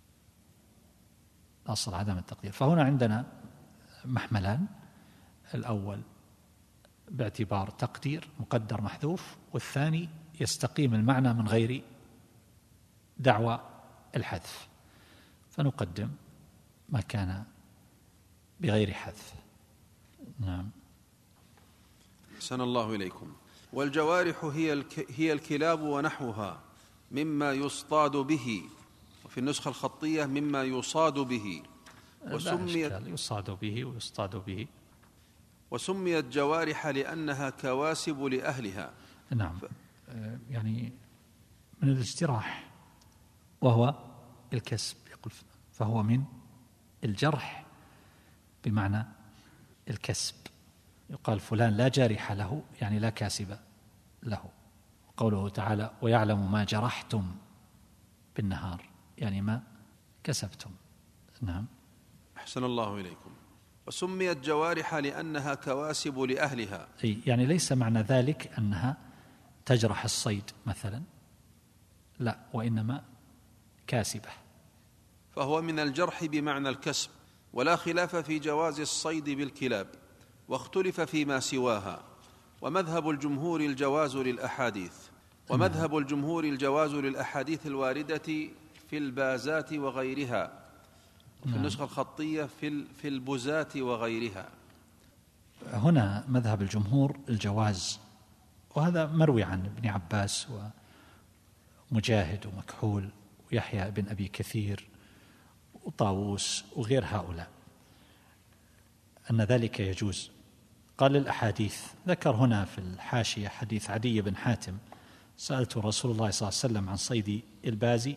الأصل عدم التقدير. فهنا عندنا محملان، الأول باعتبار تقدير مقدر محذوف، والثاني يستقيم المعنى من غير دعوى الحذف، فنقدم ما كان بغير حذف. نعم. أحسن الله إليكم. والجوارح هي هي الكلاب ونحوها مما يصطاد به، وفي النسخة الخطية مما يصاد به، وسميت يصاد به ويصطاد به، وسميت جوارح لأنها كواسب لأهلها. نعم. ف... يعني من الاجتراح وهو الكسب، يقول فهو من الجرح بمعنى الكسب. يقال فلان لا جارح له، يعني لا كاسب له. قوله تعالى ويعلم ما جرحتم بالنهار، يعني ما كسبتم. نعم. أحسن الله إليكم. وسميت جوارح لأنها كواسب لأهلها، أي يعني ليس معنى ذلك أنها تجرح الصيد مثلا، لا، وإنما كاسبة. فهو من الجرح بمعنى الكسب، ولا خلاف في جواز الصيد بالكلاب، واختلف فيما سواها. ومذهب الجمهور الجواز للأحاديث ومذهب الجمهور الجواز للأحاديث الواردة في البازات وغيرها، وفي النسخة الخطية في في البزات وغيرها. هنا مذهب الجمهور الجواز، وهذا مروي عن ابن عباس ومجاهد ومكحول ويحيى بن أبي كثير وطاووس وغير هؤلاء أن ذلك يجوز. قال الأحاديث، ذكر هنا في الحاشية حديث عدي بن حاتم سألت رسول الله صلى الله عليه وسلم عن صيد البازي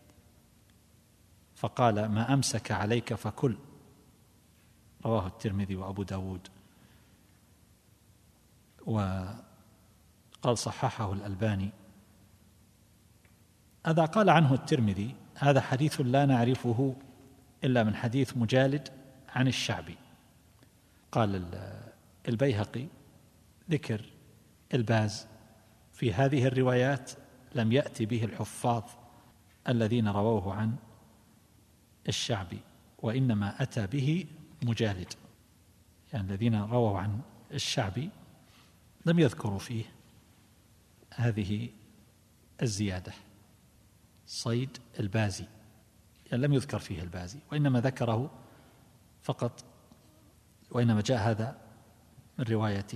فقال ما أمسك عليك فكل، رواه الترمذي وأبو داود. وقال صححه الألباني. هذا قال عنه الترمذي: هذا حديث لا نعرفه إلا من حديث مجالد عن الشعبي. قال البيهقي: ذكر الباز في هذه الروايات لم يأتي به الحفاظ الذين رووه عن الشعبي، وإنما أتى به مجالد، يعني الذين رووا عن الشعبي لم يذكروا فيه هذه الزيادة، صيد البازي، يعني لم يذكر فيه البازي، وإنما ذكره فقط، وإنما جاء هذا من رواية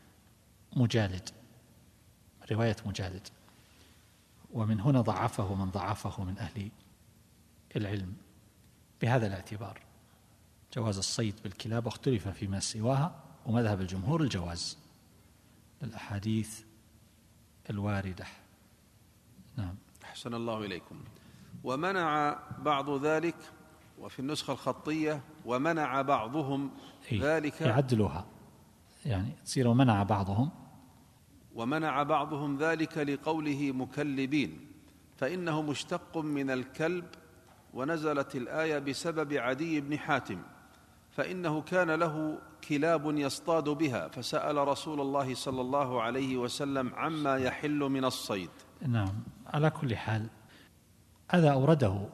مجالد، رواية مجالد. ومن هنا ضعفه من ضعفه من أهل العلم بهذا الاعتبار، جواز الصيد بالكلاب، واختلف فيما سواها، ومذهب الجمهور الجواز للأحاديث الواردة. نعم. أحسن الله إليكم. ومنع بعض ذلك، وفي النسخة الخطية ومنع بعضهم ذلك، يعدلوها يعني تصير ومنع بعضهم ومنع بعضهم ذلك لقوله مكلبين، فإنه مشتق من الكلب، ونزلت الآية بسبب عدي بن حاتم، فإنه كان له كلاب يصطاد بها، فسأل رسول الله صلى الله عليه وسلم عما يحل من الصيد. نعم. على كل حال هذا أورده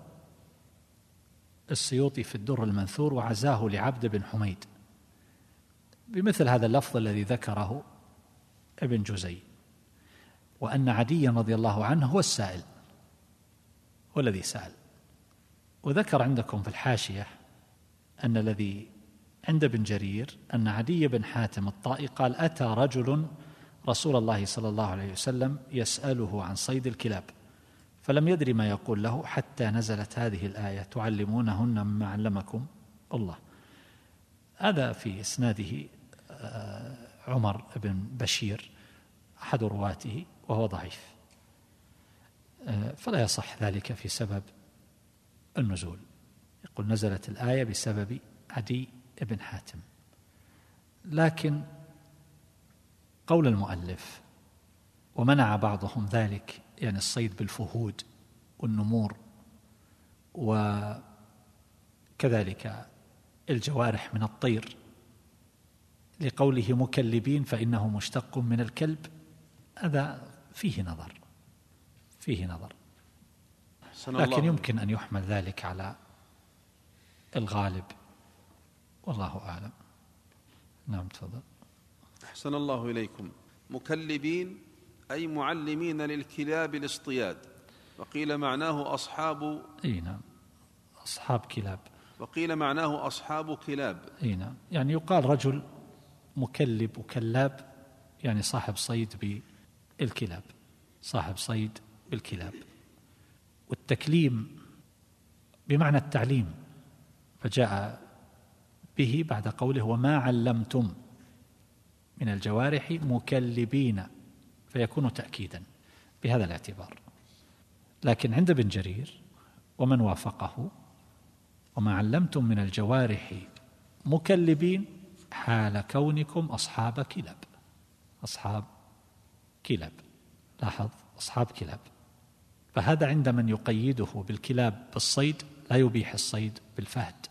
السيوطي في الدر المنثور، وعزاه لعبد بن حميد بمثل هذا اللفظ الذي ذكره ابن جزي، وأن عديا رضي الله عنه هو السائل، هو الذي سأل. وذكر عندكم في الحاشية أن الذي عند ابن جرير أن عدي بن حاتم الطائي قال: أتى رجل رسول الله صلى الله عليه وسلم يسأله عن صيد الكلاب، فلم يدري ما يقول له حتى نزلت هذه الآية: تعلمونهن مما علمكم الله. هذا في إسناده عمر بن بشير أحد رواته، وهو ضعيف، فلا يصح ذلك في سبب النزول. يقول نزلت الآية بسبب عدي بن حاتم. لكن قول المؤلف ومنع بعضهم ذلك، يعني الصيد بالفهود والنمور، وكذلك الجوارح من الطير، لقوله مكلبين فإنه مشتق من الكلب، هذا فيه نظر، فيه نظر، لكن يمكن أن يحمل ذلك على الغالب، والله أعلم. نعم تفضل. أحسن الله إليكم. مكلبين أي معلمين للكلاب الاصطياد، وقيل معناه أصحاب أي نعم أصحاب كلاب، وقيل معناه أصحاب كلاب. أي نعم، يعني يقال رجل مكلب وكلاب، يعني صاحب صيد بالكلاب، صاحب صيد بالكلاب. والتكليم بمعنى التعليم، فجاء به بعد قوله وما علمتم من الجوارح مكلبين، فيكون تأكيدا بهذا الاعتبار. لكن عند ابن جرير ومن وافقه وما علمتم من الجوارح مكلبين حال كونكم أصحاب كلاب، أصحاب كلاب، لاحظ أصحاب كلاب. فهذا عند من يقيده بالكلاب بالصيد لا يبيح الصيد بالفهد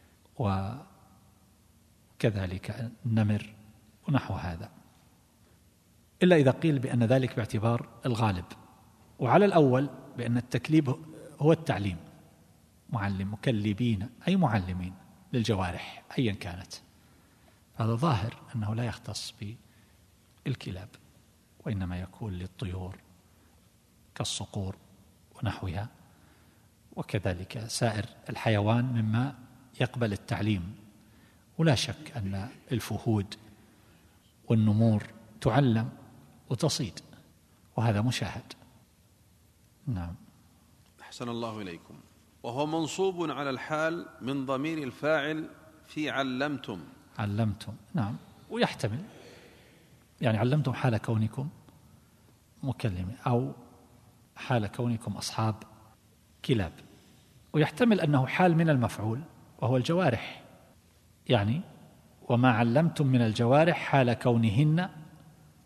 وكذلك النمر ونحو هذا، إلا إذا قيل بأن ذلك باعتبار الغالب. وعلى الأول بأن التكليب هو التعليم، معلم مكلبين أي معلمين للجوارح أيا كانت، هذا ظاهر أنه لا يختص بالكلاب، وإنما يكون للطيور كالصقور ونحوها، وكذلك سائر الحيوان مما يقبل التعليم. ولا شك أن الفهود والنمور تعلم وتصيد، وهذا مشاهد. نعم. أحسن الله إليكم. وهو منصوب على الحال من ضمير الفاعل في علمتم. علمتم، نعم. ويحتمل يعني علمتم حال كونكم مكلمين أو حال كونكم أصحاب كلاب، ويحتمل أنه حال من المفعول وهو الجوارح، يعني وما علمتم من الجوارح حال كونهن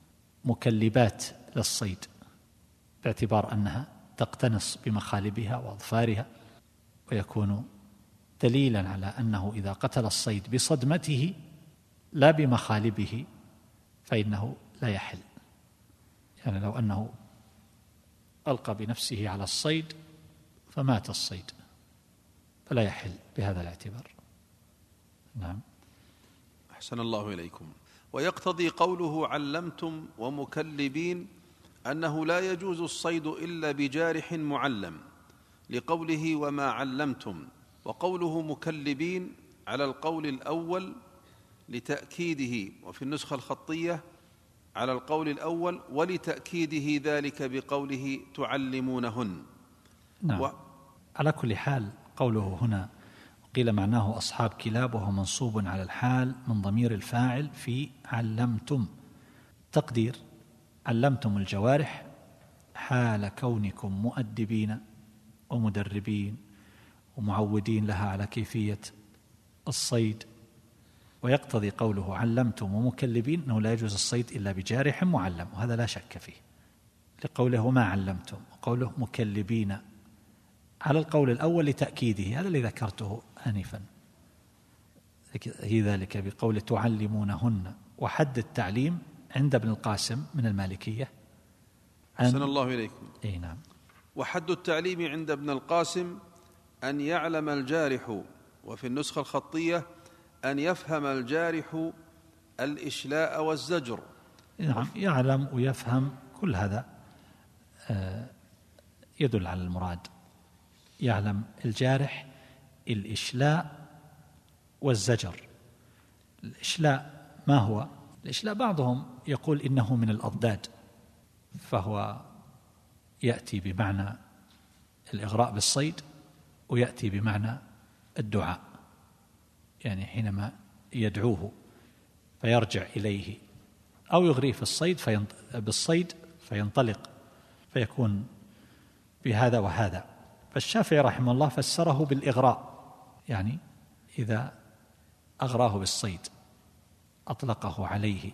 مكلبات للصيد باعتبار أنها تقتنص بمخالبها وأظفارها، ويكون دليلا على أنه إذا قتل الصيد بصدمته لا بمخالبه فإنه لا يحل. يعني لو أنه ألقى بنفسه على الصيد فمات الصيد فلا يحل بهذا الاعتبار. نعم. أحسن الله إليكم. ويقتضي قوله علمتم ومكلبين أنه لا يجوز الصيد إلا بجارح معلم، لقوله وما علمتم، وقوله مكلبين على القول الأول لتأكيده، وفي النسخة الخطية على القول الأول ولتأكيده ذلك بقوله تعلمونهن. نعم. و... على كل حال قوله هنا قيل معناه أصحاب كلاب، وهو منصوب على الحال من ضمير الفاعل في علمتم. تقدير علمتم الجوارح حال كونكم مؤدبين ومدربين ومعودين لها على كيفية الصيد. ويقتضي قوله علمتم ومكلبين أنه لا يجوز الصيد إلا بجارح معلم، وهذا لا شك فيه، لقوله ما علمتم، وقوله مكلبين على القول الأول لتأكيده، هذا اللي ذكرته آنفا، هي ذلك بقول تعلمونهن. وحد التعليم عند ابن القاسم من المالكية أحسن الله إليكم. أي نعم. وحد التعليم عند ابن القاسم أن يعلم الجارح، وفي النسخة الخطية أن يفهم الجارح الإشلاء والزجر. نعم، يعلم ويفهم، كل هذا يدل على المراد. يعلم الجارح الإشلاء والزجر. الإشلاء ما هو؟ الإشلاء بعضهم يقول إنه من الأضداد، فهو يأتي بمعنى الإغراء بالصيد ويأتي بمعنى الدعاء، يعني حينما يدعوه فيرجع إليه، أو يغريه في الصيد فينط... بالصيد فينطلق فيكون بهذا وهذا. فالشافعي رحمه الله فسره بالإغراء، يعني إذا أغراه بالصيد أطلقه عليه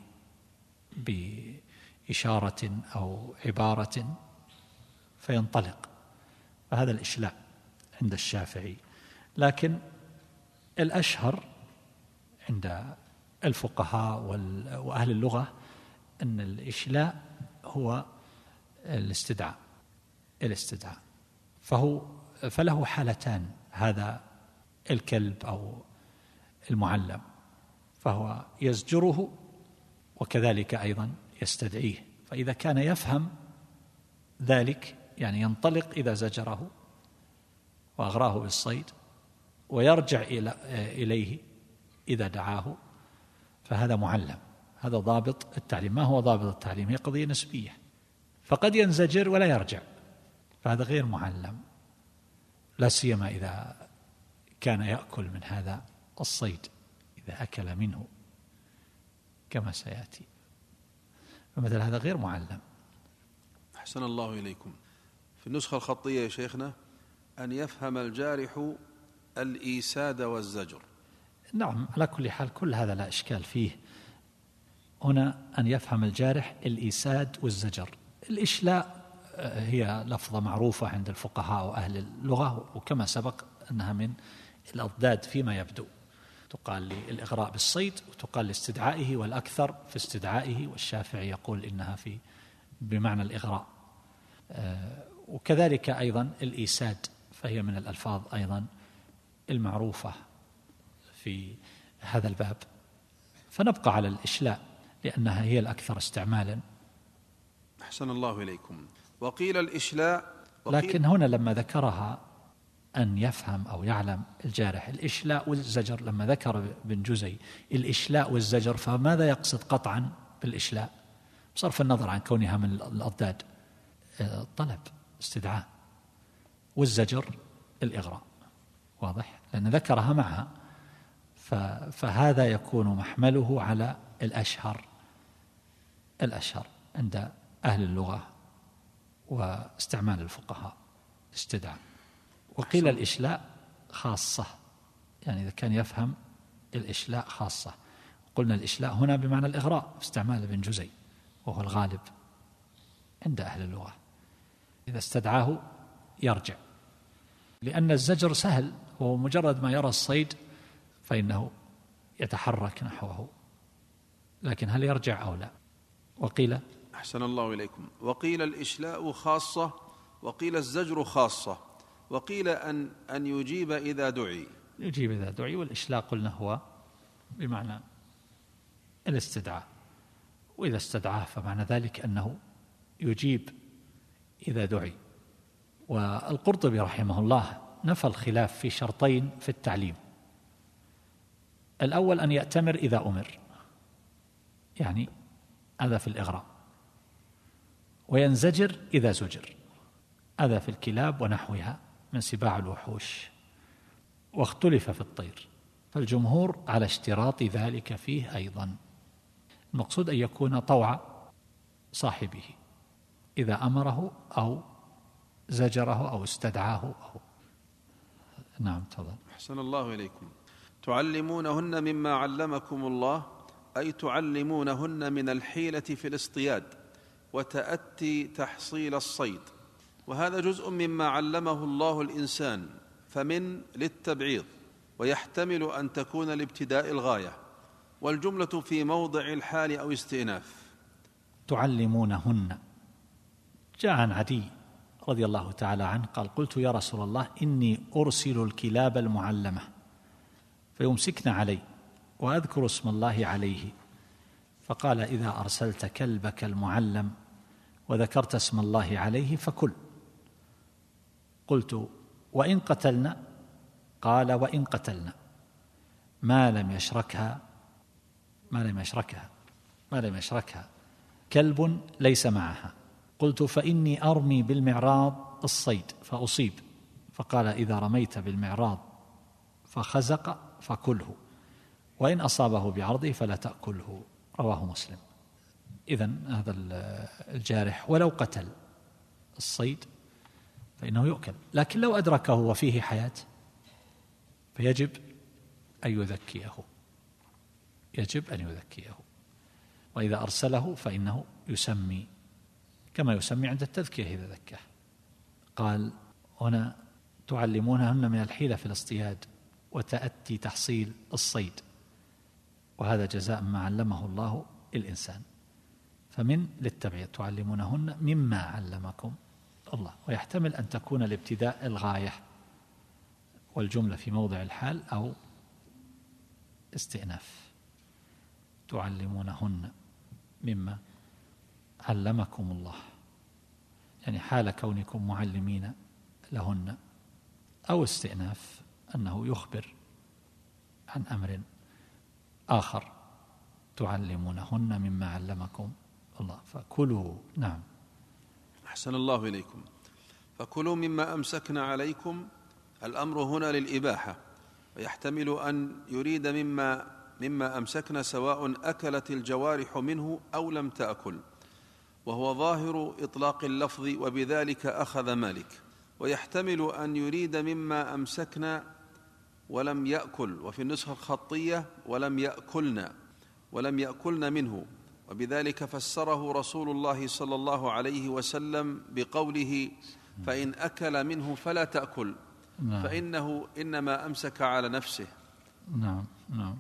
بإشارة أو عبارة فينطلق، فهذا الإشلاء عند الشافعي. لكن الأشهر عند الفقهاء وأهل اللغة أن الإشلاء هو الاستدعاء الاستدعاء فهو فله حالتان، هذا الكلب أو المعلم، فهو يزجره وكذلك أيضا يستدعيه. فإذا كان يفهم ذلك يعني ينطلق إذا زجره وأغراه بالصيد ويرجع إليه إذا دعاه، فهذا معلم. هذا ضابط التعليم. ما هو ضابط التعليم؟ هي قضية نسبية، فقد ينزجر ولا يرجع، فهذا غير معلم، لا سيما إذا كان يأكل من هذا الصيد، إذا أكل منه كما سيأتي، فمثل هذا غير معلم. أحسن الله إليكم. في النسخة الخطية يا شيخنا أن يفهم الجارح الإيساد والزجر. نعم، على كل حال كل هذا لا إشكال فيه. هنا أن يفهم الجارح الإيساد والزجر. الإشلاء هي لفظة معروفة عند الفقهاء وأهل اللغة، وكما سبق أنها من الأضداد فيما يبدو، تقال للإغراء بالصيد وتقال لاستدعائه، والأكثر في استدعائه، والشافعي يقول إنها في بمعنى الإغراء. وكذلك أيضا الإيساد، فهي من الألفاظ أيضا المعروفة في هذا الباب. فنبقى على الإشلاء لأنها هي الأكثر استعمالا. أحسن الله إليكم. وقيل الإشلاء وقيل لكن هنا لما ذكرها أن يفهم أو يعلم الجارح الإشلاء والزجر، لما ذكر ابن جزي الإشلاء والزجر، فماذا يقصد قطعا بالإشلاء بصرف النظر عن كونها من الأضداد؟ طلب، استدعاء، والزجر الإغراء، واضح؟ لأن ذكرها معها، فهذا يكون محمله على الأشهر الأشهر عند أهل اللغة واستعمال الفقهاء استدعاء. وقيل الإشلاء خاصة، يعني إذا كان يفهم الإشلاء خاصة. قلنا الإشلاء هنا بمعنى الإغراء استعمال ابن جزي، وهو الغالب عند أهل اللغة. إذا استدعاه يرجع، لأن الزجر سهل، ومجرد ما يرى الصيد فإنه يتحرك نحوه، لكن هل يرجع أو لا؟ وقيل أحسن الله إليكم، وقيل الإشلاء خاصة، وقيل الزجر خاصة، وقيل أن أن يجيب إذا دعي. يجيب إذا دعي، والإشلاء قلنا هو بمعنى الاستدعاء، وإذا استدعاه فمعنى ذلك أنه يجيب إذا دعي. والقرطبي رحمه الله نفى الخلاف في شرطين في التعليم: الأول أن يأتمر إذا أمر، يعني هذا في الإغراء، وينزجر إذا زجر، هذا في الكلاب ونحوها من سباع الوحوش. واختلف في الطير، فالجمهور على اشتراط ذلك فيه أيضا. المقصود أن يكون طوع صاحبه إذا أمره أو زجره أو استدعاه أو نعم. تفضل. أحسن الله إليكم. تعلمونهن مما علمكم الله، أي تعلمونهن من الحيلة في الاصطياد وتأتي تحصيل الصيد، وهذا جزء مما علمه الله الإنسان، فمن للتبعيض، ويحتمل أن تكون لابتداء الغاية، والجملة في موضع الحال أو استئناف. تعلمونهن جاء عن عدي رضي الله تعالى عنه قال: قلت يا رسول الله إني أرسل الكلاب المعلمة فيمسكن علي وأذكر اسم الله عليه، فقال: إذا أرسلت كلبك المعلم وذكرت اسم الله عليه فكل. قلت: وإن قتلنا؟ قال: وإن قتلنا ما لم يشركها ما لم يشركها ما لم يشركها كلب ليس معها. قلت: فإني أرمي بالمعراض الصيد فأصيب، فقال: إذا رميت بالمعراض فخزق فكله، وإن أصابه بعرضه فلا تأكله. رواه مسلم. إذن هذا الجارح ولو قتل الصيد فإنه يؤكل، لكن لو أدركه وفيه حياة فيجب أن يذكيه يجب أن يذكيه وإذا أرسله فإنه يسمي كما يسمي عند التذكية إذا ذكاه. قال هنا: تعلمونهن من الحيلة في الاصطياد وتأتي تحصيل الصيد، وهذا جزاء ما علمه الله الإنسان، فمن للتبعيض، تعلمونهن مما علمكم الله، ويحتمل أن تكون لابتداء الغاية، والجملة في موضع الحال أو استئناف. تعلمونهن مما علمكم الله، يعني حال كونكم معلمين لهن، أو استئناف أنه يخبر عن أمر آخر. تعلمونهن مما علمكم الله فكلوا. نعم. أحسن الله إليكم. فكلوا مما أمسكن عليكم، الأمر هنا للإباحة، ويحتمل أن يريد مما مما أمسكن سواء أكلت الجوارح منه أو لم تأكل، وهو ظاهر إطلاق اللفظ، وبذلك أخذ مالك. ويحتمل أن يريد مما أمسكن ولم يأكل، وفي النسخة الخطية ولم يأكلن ولم يأكلن منه، وبذلك فسره رسول الله صلى الله عليه وسلم بقوله: فإن أكل منه فلا تأكل، نعم. فإنه إنما أمسك على نفسه. نعم نعم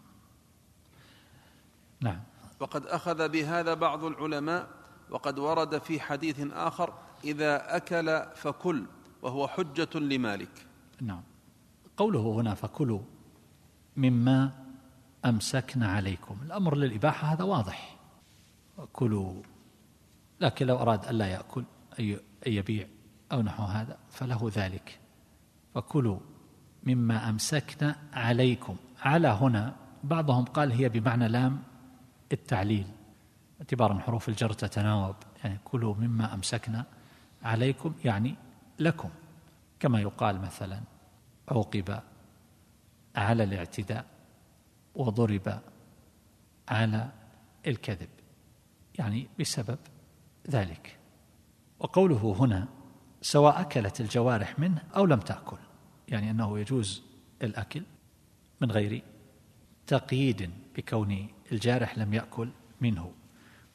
نعم. وقد أخذ بهذا بعض العلماء، وقد ورد في حديث آخر: إذا أكل فكل، وهو حجة لمالك. نعم. قوله هنا فكلوا مما أمسكن عليكم، الأمر للإباحة، هذا واضح، كلوا. لكن لو أراد ألا يأكل أي يبيع أو نحو هذا فله ذلك. فكلوا مما أمسكن عليكم. على هنا بعضهم قال هي بمعنى لام التعليل، اعتبارا حروف الجر تتناوب، يعني كلوا مما أمسكن عليكم يعني لكم، كما يقال مثلا عوقب على الاعتداء وضرب على الكذب، يعني بسبب ذلك. وقوله هنا سواء أكلت الجوارح منه أو لم تأكل، يعني أنه يجوز الأكل من غير تقييد بكون الجارح لم يأكل منه.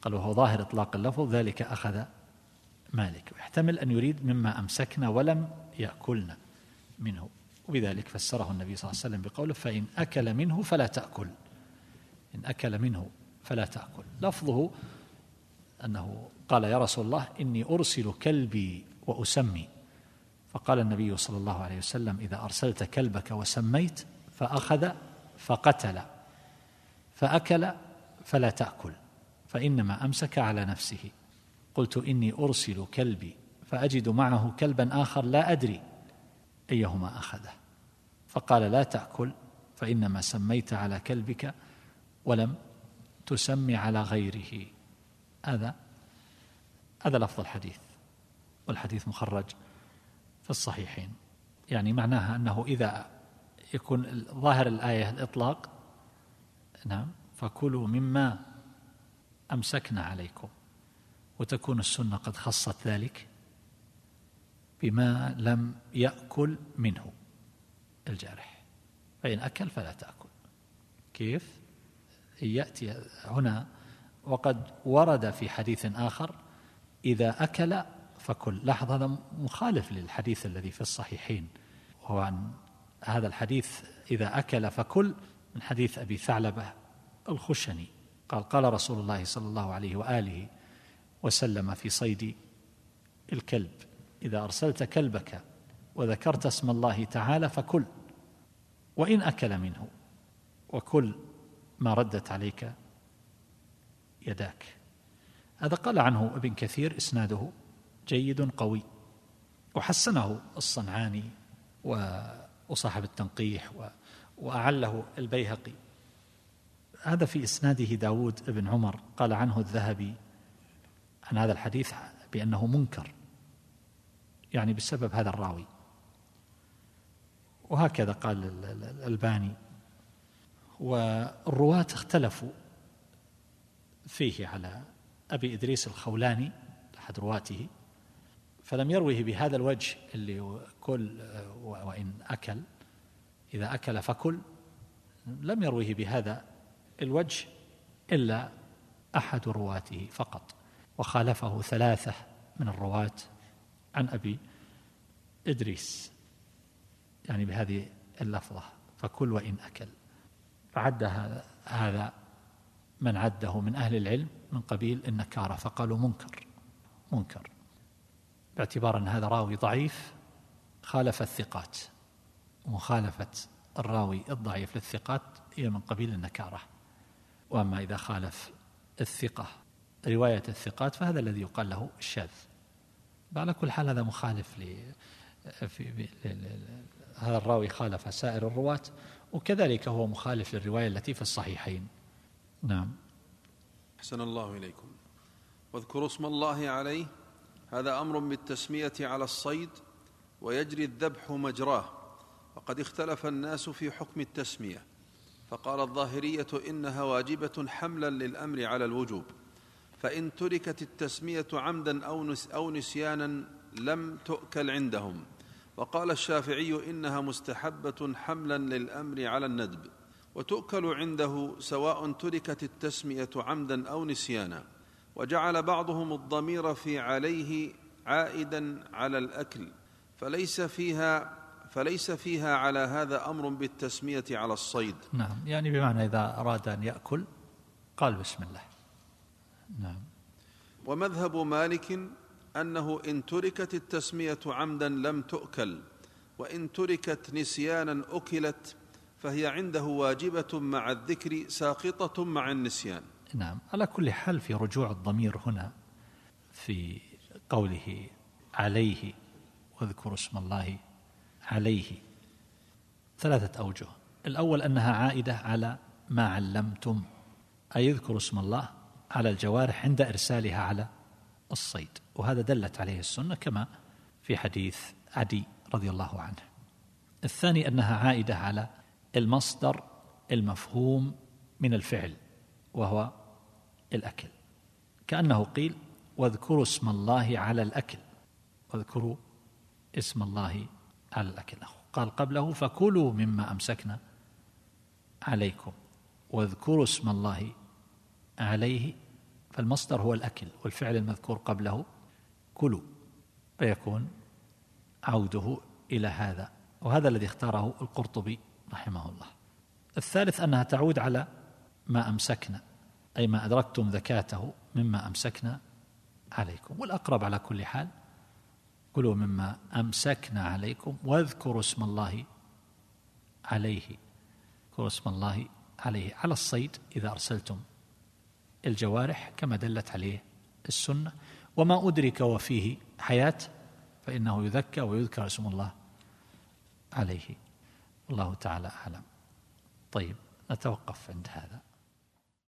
قال وهو ظاهر إطلاق اللفظ ذلك أخذ مالك، ويحتمل أن يريد مما أمسكنا ولم يأكلنا منه، وبذلك فسره النبي صلى الله عليه وسلم بقوله فإن أكل منه فلا تأكل، إن أكل منه فلا تأكل. لفظه أنه قال يا رسول الله إني أرسل كلبي وأسمي، فقال النبي صلى الله عليه وسلم إذا أرسلت كلبك وسميت فأخذ فقتل فأكل فلا تأكل فإنما أمسك على نفسه. قلت إني أرسل كلبي فأجد معه كلبا آخر لا أدري أيهما أخذه، فقال لا تأكل فإنما سميت على كلبك ولم تسمي على غيره. هذا هذا لفظ الحديث، والحديث مخرج في الصحيحين. يعني معناها أنه إذا يكون ظاهر الآية الإطلاق نعم فكلوا مما أمسكنا عليكم، وتكون السنة قد خصت ذلك بما لم يأكل منه الجارح، فإن أكل فلا تأكل. كيف؟ يأتي هنا وقد ورد في حديث آخر إذا أكل فكل. لاحظ هذا مخالف للحديث الذي في الصحيحين، وهو عن هذا الحديث إذا أكل فكل من حديث أبي ثعلبة الخشني قال قال رسول الله صلى الله عليه وآله وسلم في صيد الكلب إذا أرسلت كلبك وذكرت اسم الله تعالى فكل وإن أكل منه، وكل ما ردت عليك يداك. هذا قال عنه ابن كثير إسناده جيد قوي، وحسنه الصنعاني وصاحب التنقيح وأعله البيهقي. هذا في إسناده داود ابن عمر قال عنه الذهبي عن هذا الحديث بأنه منكر، يعني بسبب هذا الراوي، وهكذا قال الألباني. والرواة اختلفوا فيه على أبي إدريس الخولاني أحد رواته، فلم يروه بهذا الوجه اللي كل وإن أكل إذا أكل فكل، لم يروه بهذا الوجه إلا أحد رواته فقط، وخالفه ثلاثة من الرواة عن أبي إدريس يعني بهذه اللفظة فكل وإن أكل. فعد هذا من عده من أهل العلم من قبيل النكارة، فقالوا منكر منكر باعتبار أن هذا راوي ضعيف خالف الثقات، ومخالفة الراوي الضعيف للثقات هي من قبيل النكارة. وأما إذا خالف الثقة رواية الثقات فهذا الذي يقال له الشاذ. على كل حال هذا مخالف ل... في... هذا الراوي خالف سائر الرواة، وكذلك هو مخالف للرواية التي في الصحيحين. نعم. أحسن الله إليكم. واذكروا اسم الله عليه، هذا أمر بالتسمية على الصيد، ويجري الذبح مجراه، وقد اختلف الناس في حكم التسمية، فقال الظاهرية إنها واجبة حملا للأمر على الوجوب، فإن تركت التسمية عمدا أو نسيانا لم تؤكل عندهم. وقال الشافعي إنها مستحبة حملا للأمر على الندب، وتؤكل عنده سواء تركت التسمية عمدا أو نسيانا. وجعل بعضهم الضمير في عليه عائدا على الأكل، فليس فيها فليس فيها على هذا أمر بالتسمية على الصيد. نعم، يعني بمعنى إذا أراد أن يأكل قال بسم الله. نعم. ومذهب مالك أنه إن تركت التسمية عمدا لم تؤكل، وإن تركت نسيانا أكلت، فهي عنده واجبة مع الذكر ساقطة مع النسيان. نعم. على كل حال في رجوع الضمير هنا في قوله عليه واذكروا اسم الله عليه ثلاثة أوجه. الأول أنها عائدة على ما علمتم، أي يذكر اسم الله على الجوارح عند إرسالها على الصيد، وهذا دلت عليه السنة كما في حديث عدي رضي الله عنه. الثاني أنها عائدة على المصدر المفهوم من الفعل وهو الأكل، كأنه قيل واذكروا اسم الله على الأكل، واذكروا اسم الله على الأكل. قال قبله فكلوا مما أمسكنا عليكم واذكروا اسم الله عليه فالمصدر هو الأكل والفعل المذكور قبله كلوا، فيكون عوده إلى هذا، وهذا الذي اختاره القرطبي رحمه الله. الثالث أنها تعود على ما أمسكنا، أي ما أدركتم زكاته مما أمسكنا عليكم، والأقرب على كل حال كلوا مما أمسكنا عليكم واذكروا اسم الله عليه، اذكروا اسم الله عليه على الصيد إذا أرسلتم الجوارح كما دلت عليه السنة، وما أدرك وفيه حياة فإنه يذكى ويذكر اسم الله عليه. الله تعالى أعلم. طيب نتوقف عند هذا.